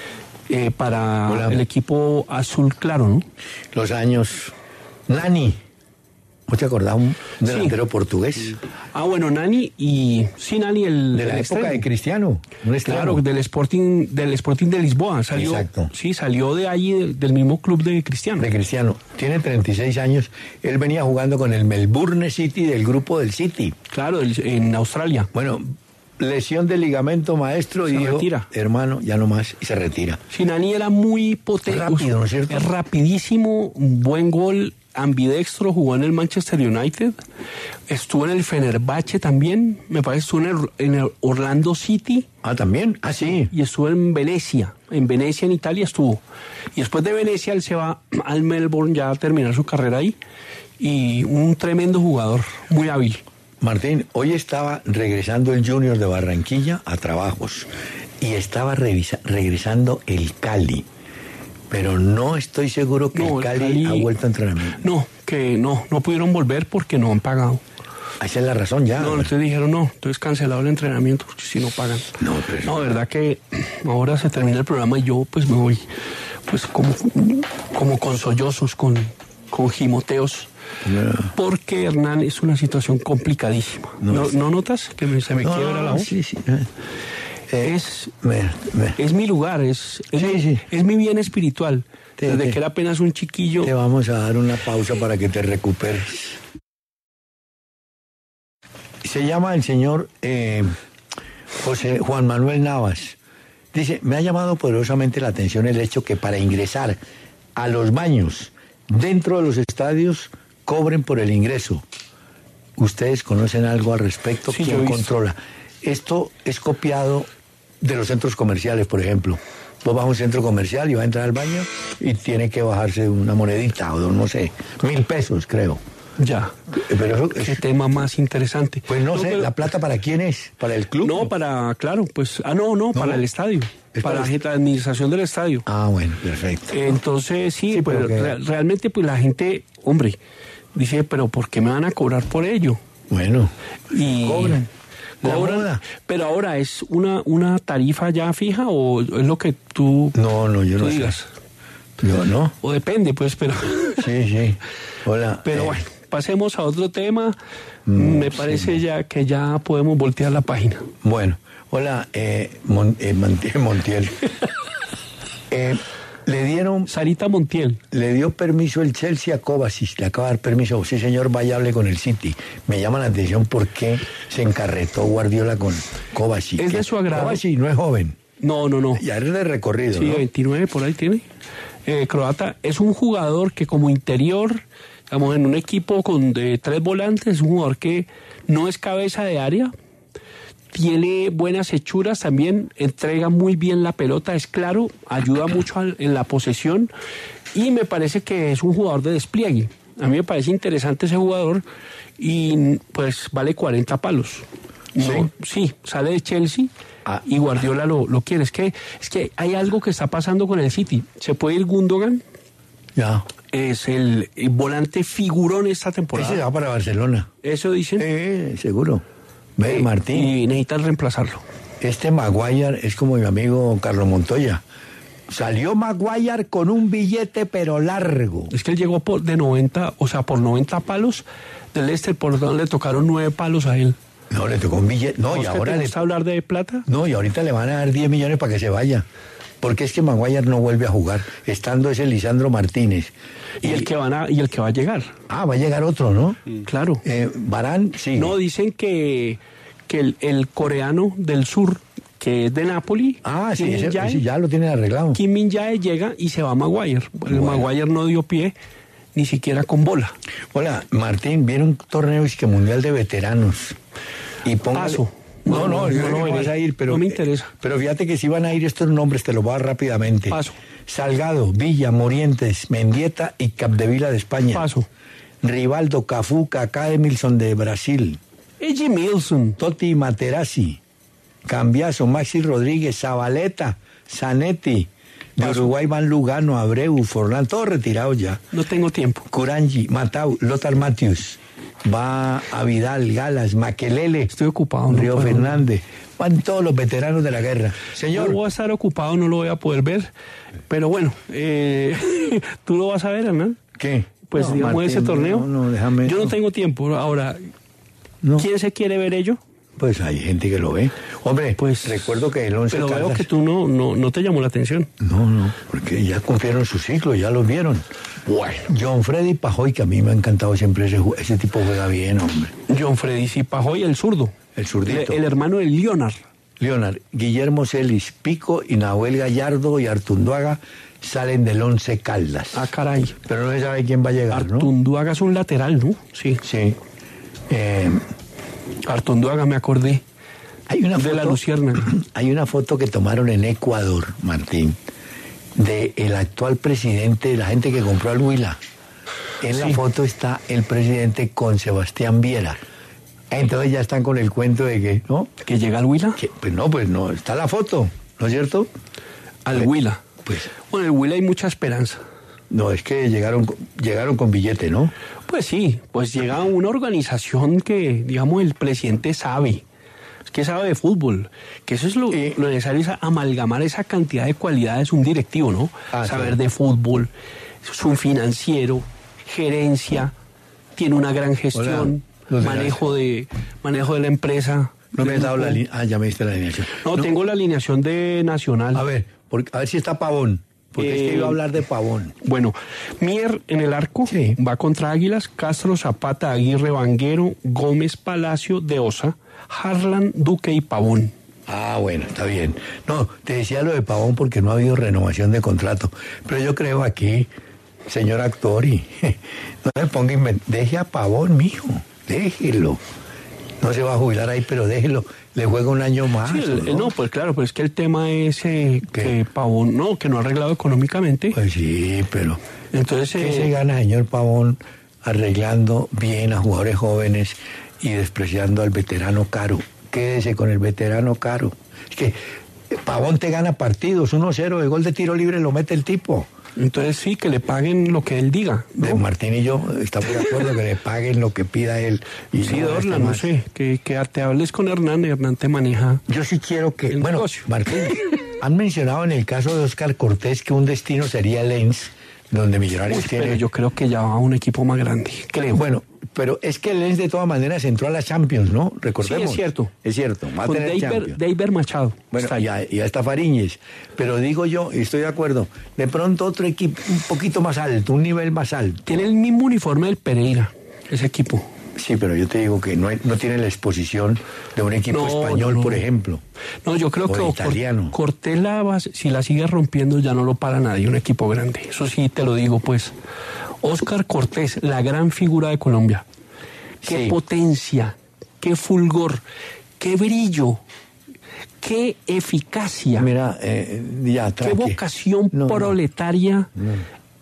eh, para Hola. el equipo azul claro, ¿no? Los años. Nani. ¿Vos te acordás? Un delantero Sí. portugués. Ah, bueno, Nani y sí, Nani, el De la el época extremo. de Cristiano. Un extremo. Claro, del Sporting, del Sporting de Lisboa. Salió, Exacto. Sí, salió de ahí, del, del mismo club de Cristiano. De Cristiano. Tiene treinta y seis años. Él venía jugando con el Melbourne City del grupo del City. Claro, del- en Australia. Bueno, lesión de ligamento maestro y Se dijo, retira. hermano, ya no más, y se retira. Sinani era muy potente. Rápido, ¿no es cierto? Es rapidísimo, buen gol, ambidextro, jugó en el Manchester United, estuvo en el Fenerbahce también, me parece estuvo en el, en el Orlando City Ah, ¿también? Ah, sí. y estuvo en Venecia. En Venecia, en Italia, estuvo. Y después de Venecia, él se va al Melbourne ya a terminar su carrera ahí. Y un tremendo jugador, muy hábil. Martín, hoy estaba regresando el Junior de Barranquilla a trabajos y estaba revisa- regresando el Cali. Pero no estoy seguro que No, el el Cali, Cali- ha vuelto a entrenamiento. No, que no, no pudieron volver porque no han pagado. Esa es la razón ya. No, entonces dijeron no, entonces cancelado el entrenamiento porque si no pagan. No, pero- No, verdad que ahora se termina el programa y yo pues me voy pues como, como con sollozos, con, con gimoteos. No. Porque, Hernán, es una situación complicadísima. ¿No, No, ¿no notas que me- se me No, quiebra la voz? Sí, sí. Eh, Es, me- me- es mi lugar, es, es, Sí, sí. es mi bien espiritual. Te- Desde te- que era apenas un chiquillo. Te vamos a dar una pausa para que te recuperes. Se llama el señor eh, José Juan Manuel Navas. Dice, me ha llamado poderosamente la atención el hecho que para ingresar a los baños dentro de los estadios cobren por el ingreso. ¿Ustedes conocen algo al respecto? Sí, yo he ¿Quién visto. controla? Esto es copiado de los centros comerciales, por ejemplo. Vos vas a un centro comercial y va a entrar al baño y tiene que bajarse una monedita o no sé, mil pesos creo. Ya. Pero eso Qué es- tema más interesante. pues no, sé, pero- ¿la plata para quién es? ¿Para el club? No, para, claro, pues, ah, no, no, para el estadio, Es para para el- la administración del estadio. Ah, bueno, perfecto. Entonces, sí, Sí, pues, pero que- re- realmente, pues la gente, hombre, dice, pero ¿por qué me van a cobrar por ello? Bueno, Y cobran. La cobran, moda. pero ahora, ¿es una, una tarifa ya fija o es lo que tú, No, no, yo tú no sé. digas? Yo no. O depende, pues, pero... Sí, sí. Hola. Pero eh, bueno, pasemos a otro tema. Mm, Me parece ya que ya podemos voltear la página. Bueno, hola, eh, Mon- eh, Montiel. Montiel. Eh, le dieron, Sarita Montiel. le dio permiso el Chelsea a Kovacic, le acaba de dar permiso, sí señor, vaya hable con el City. Me llama la atención por qué se encarretó Guardiola con Kovacic. Es de su agrado. Kovacic no es joven, No, no, no. ya es de recorrido, Sí, ¿no? veintinueve por ahí tiene. Eh, croata es un jugador que como interior, digamos, en un equipo con de tres volantes, es un jugador que no es cabeza de área, tiene buenas hechuras también, entrega muy bien la pelota, es claro, ayuda mucho al- en la posesión y me parece que es un jugador de despliegue. A mí me parece interesante ese jugador y pues vale cuarenta palos. No, sí, sale de Chelsea Ah. y Guardiola lo, lo quiere. Es que, es que hay algo que está pasando con el City. Se puede ir Gundogan, Ya. es el, el volante figurón esta temporada. Ese va para Barcelona. Eso dicen. Eh, seguro. Ve, Eh, Martín. Y necesitan reemplazarlo. Este Maguire es como mi amigo Carlos Montoya. Salió Maguire con un billete pero largo. Es que él llegó por de noventa, o sea, por noventa palos del Leicester, por donde le tocaron nueve palos a él. No, le tocó un billete. No, ¿A y usted ahora te le... gusta hablar de plata? No, y ahorita le van a dar diez millones para que se vaya. Porque es que Maguire no vuelve a jugar, estando ese Lisandro Martínez. Y el que van a, y el que va a llegar. Ah, va a llegar otro, ¿no? Claro. Eh, Varane, sí. No, dicen que, que el, el coreano del sur, que es de Napoli, Ah, sí, Kim ese, Min-jae, ese ya lo tienen arreglado. Kim Min-jae llega y se va a Maguire. El Bueno. Maguire no dio pie ni siquiera con bola. Hola, Martín, viene un torneo disque mundial de veteranos. Y póngale- Paso. No, no, No, yo no creo lo que veré. vas a ir, pero... No me interesa. Pero fíjate que si van a ir estos nombres, te los voy a dar rápidamente. Paso. Salgado, Villa, Morientes, Mendieta y Capdevila de España. Paso. Rivaldo, Cafú, Kaká, Emilson de Brasil. Eji Milson. Totti Materazzi, Cambiaso, Maxi Rodríguez, Zabaleta, Zanetti, de Paso. Uruguay van Lugano, Abreu, Forlán, todos retirados ya. No tengo tiempo. Curangi, Matau, Lothar Matthews, va a Vidal, Galas, Maquelele, Estoy ocupado. no Río puedo. Fernández, van todos los veteranos de la guerra. Yo Señor, voy a estar ocupado, no lo voy a poder ver. Pero bueno, eh, tú lo vas a ver, Hernán. ¿qué? Pues No, digamos Martín, ese torneo. No, no, déjame. Yo no tengo tiempo. Ahora, No, ¿quién se quiere ver ello? pues hay gente que lo ve. Hombre, Pues, recuerdo que el once Pero veo Caldas- que tú no, no, no te llamó la atención. No, no, porque ya cumplieron su ciclo, ya los vieron. Bueno. John Freddy Pajoy, que a mí me ha encantado siempre ese, ju- ese tipo juega bien, hombre. John Freddy Cipajoy, el zurdo. El zurdito. El, el hermano de Leonard. Leonard, Guillermo Celis, Pico y Nahuel Gallardo y Artunduaga salen del Once Caldas. Ah, caray. Pero no se sabe quién va a llegar, ¿no? Artunduaga es un lateral, ¿no? Sí. Sí. Eh, Artunduaga, me acordé. hay una De foto, la Lucierna. Hay una foto que tomaron en Ecuador, Martín, de el actual presidente, la gente que compró al Huila. En la Sí. foto está el presidente con Sebastián Viera. Entonces ya están con el cuento de que, ¿no? ¿Que llega al Huila? Que, pues no, pues no, está la foto, ¿no es cierto? Al Huila. Pues Bueno, en el Huila hay mucha esperanza. no, es que llegaron, llegaron con billete, ¿no? Pues sí, pues llega una organización que, digamos, el presidente sabe, es que sabe de fútbol, que eso es lo, Y- lo necesario, es amalgamar esa cantidad de cualidades un directivo, ¿no? Ah, Saber sí. de fútbol, es un financiero, gerencia, tiene una gran gestión, Hola, manejo de manejo de la empresa. No me has dado la grupo. línea. Ah, ya me diste la alineación. No, no, tengo la alineación de Nacional. A ver, porque, a ver si está Pavón. Porque eh, es que iba a hablar de Pavón. Bueno, Mier en el arco, sí. Va contra Águilas, Castro, Zapata, Aguirre, Vanguero, Gómez, Palacio, De Osa, Harlan, Duque y Pavón. Ah, bueno, está bien. No, te decía lo de Pavón porque no ha habido renovación de contrato. Pero yo creo aquí, señor actor, y no le ponga invent... Deje a Pavón, mijo, déjelo. No se va a jubilar ahí, pero déjelo. Le juega un año más. Sí, el, ¿no? no, pues claro, pero es que el tema es eh, que Pavón, no, que no ha arreglado económicamente. Pues sí, pero... Entonces, ¿qué eh, se gana, señor Pavón, arreglando bien a jugadores jóvenes y despreciando al veterano caro? Quédese con el veterano caro. Es que Pavón te gana partidos, uno cero, de gol de tiro libre lo mete el tipo. Entonces sí, que le paguen lo que él diga, ¿no? De Martín y yo estamos de acuerdo que le paguen lo que pida él. Y sí, no Dorla, no sé, que, que te hables con Hernán, Hernán te maneja. Yo sí quiero que... el bueno, negocio. Martín, han mencionado en el caso de Óscar Cortés que un destino sería Lens, donde Millonarios Uy, tiene... pero yo creo que ya va a un equipo más grande, creo. Bueno, pero es que Lens de todas maneras entró a la Champions, ¿no? Recordemos. Sí, es cierto. Es cierto, va a Con tener Deiber, Champions. Deiber Machado. Bueno, está ahí. ya, ya está Fariñez. Pero digo yo, y estoy de acuerdo, de pronto otro equipo un poquito más alto, un nivel más alto. Tiene el mismo uniforme del Pereira, ese equipo. Sí, pero yo te digo que no, hay- no tiene la exposición de un equipo No, español, no, no. por ejemplo. No, yo creo O que de Cor- italiano. Cortés la base, si la sigue rompiendo ya no lo para nadie, un equipo grande. Eso sí te lo digo, pues. Óscar Cortés, la gran figura de Colombia. Qué Sí. potencia, qué fulgor, qué brillo, qué eficacia, Mira, eh, ya, qué tranqui. vocación No, no, proletaria no.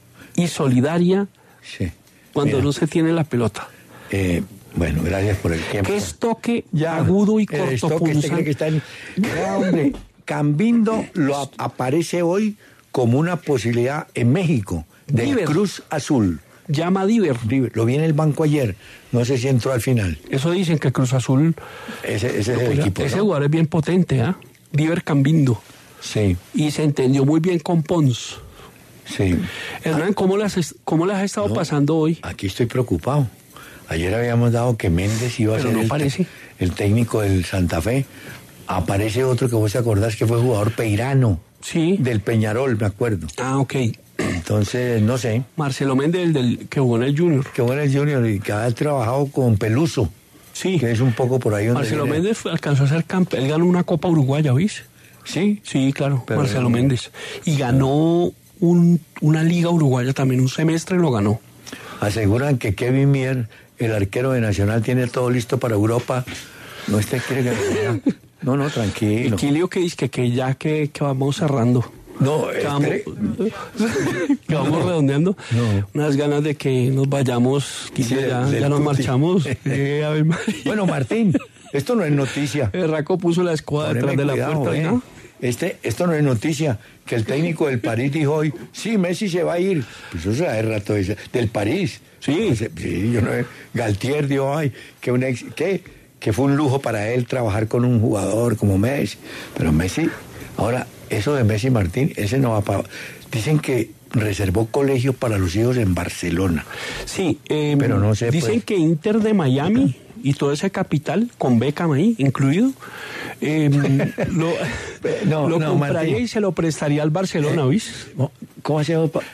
y solidaria Sí. cuando Mira, no se tiene la pelota. eh, bueno, gracias por el tiempo. Qué estoque agudo y el estoque este cortopunzante. cree que está en- Mira, hombre, Cambindo lo ap- aparece hoy como una posibilidad en México de River. Cruz Azul. Llama a Diver. River, lo vi en el banco ayer, no sé si entró al final. Eso dicen que Cruz Azul, Ese, ese es el oiga, equipo, ese ¿no? jugador es bien potente, ¿ah? Diver Cambindo. Sí, Y se entendió muy bien con Pons. sí. Hernán, ¿cómo las, est- cómo las has estado No, pasando hoy? Aquí estoy preocupado. Ayer habíamos dado que Méndez iba a Pero ser no el, parece. el técnico del Santa Fe. Aparece otro que vos te acordás que fue jugador Peirano, Sí. del Peñarol, me acuerdo. Ah, ok. Entonces, no sé. Marcelo Méndez, el del, que jugó en el Junior. Qué bueno el Junior y que ha trabajado con Peluso, Sí. que es un poco por ahí donde Marcelo viene. Méndez fue- alcanzó a ser campeón. Él ganó una Copa Uruguaya, ¿viste? Sí, Sí, claro. Pero- Marcelo Méndez. Y ganó un, una Liga Uruguaya también, un semestre lo ganó. aseguran que Kevin Mier, el arquero de Nacional, tiene todo listo para Europa. No, este quiere que... No, no, tranquilo. Quilio que dice que, que ya que, que vamos cerrando. No, Que vamos, este- que vamos redondeando. No. Unas ganas de que nos vayamos, Quilio, Sí, ya, del ya nos Tuti. marchamos. Eh, Ave María. Bueno, Martín, esto no es noticia. El Raco puso la escuadra detrás Poneme de la cuidado, puerta, eh. ¿no? Este, esto no es noticia, que el técnico del París dijo hoy, sí, Messi se va a ir. Pues eso se hace rato, ese- del París. Sí. Pues, eh, sí, yo no, Galtier dijo, ay, que, un ex, que, que fue un lujo para él trabajar con un jugador como Messi. Pero Messi, ahora, eso de Messi Martín, ese no va para... Dicen que reservó colegio para los hijos en Barcelona. Sí, eh, Pero no sé, dicen pues. que Inter de Miami y todo ese capital, con Beckham ahí incluido, eh, lo, No, lo no, compraría Martín. y se lo prestaría al Barcelona, Eh, ¿viste? ¿Cómo hacemos para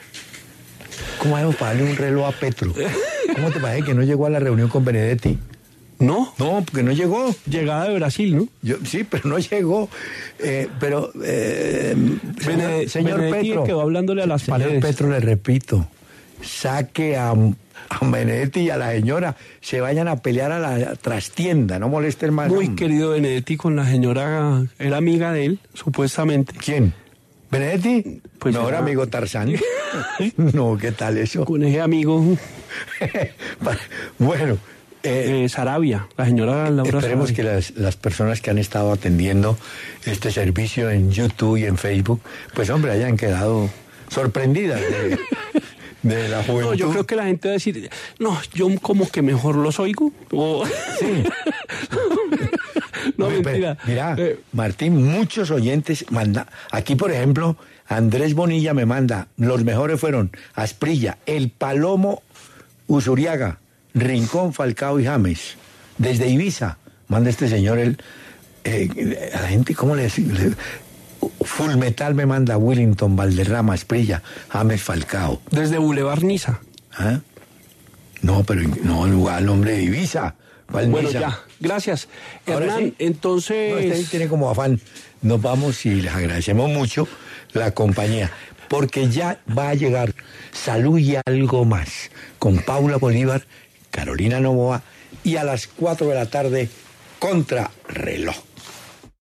cómo hacemos para darle un reloj a Petro? ¿Cómo te parece que no llegó a la reunión con Benedetti? No, No, porque no llegó. llegada de Brasil, ¿no? Yo, sí, pero no llegó. Eh, pero, eh, señor, Bene- señor Benedetti Petro, quedó hablándole a las señor paredes. Petro, le repito, saque a, a Benedetti y a la señora, se vayan a pelear a la trastienda, no molesten más. Muy hombre. querido Benedetti con la señora, era amiga de él, supuestamente. ¿Quién? ¿Benedetti? Pues Mejor era- amigo Tarzán. No, ¿qué tal eso? Con ese amigo Bueno, eh, eh, Sarabia, la señora Laura esperemos Sarabia. que las, las personas que han estado atendiendo este servicio en YouTube y en Facebook, pues hombre, hayan quedado sorprendidas de, de la juventud. No, yo creo que la gente va a decir, no, yo como que mejor los oigo. O... Sí. no, Oye, mentira. pero, mira, Eh, Martín, muchos oyentes manda. Aquí, por ejemplo, Andrés Bonilla me manda. Los mejores fueron Asprilla, El Palomo Usuriaga, Rincón, Falcao y James. Desde Ibiza, manda este señor el... Eh, a la gente, ¿cómo le decimos? Full Metal me manda Willington, Valderrama, Esprilla, James, Falcao. Desde Boulevard Niza. ¿Ah? No, pero no, el lugar, el nombre de Ibiza. ¿Cuál Bueno, Niza? ya, gracias. Ahora Hernán, sí. entonces... No, este tiene como afán. Nos vamos y les agradecemos mucho la compañía, porque ya va a llegar Salud y Algo Más con Paula Bolívar, Carolina Novoa y a las cuatro de la tarde, Contra Reloj.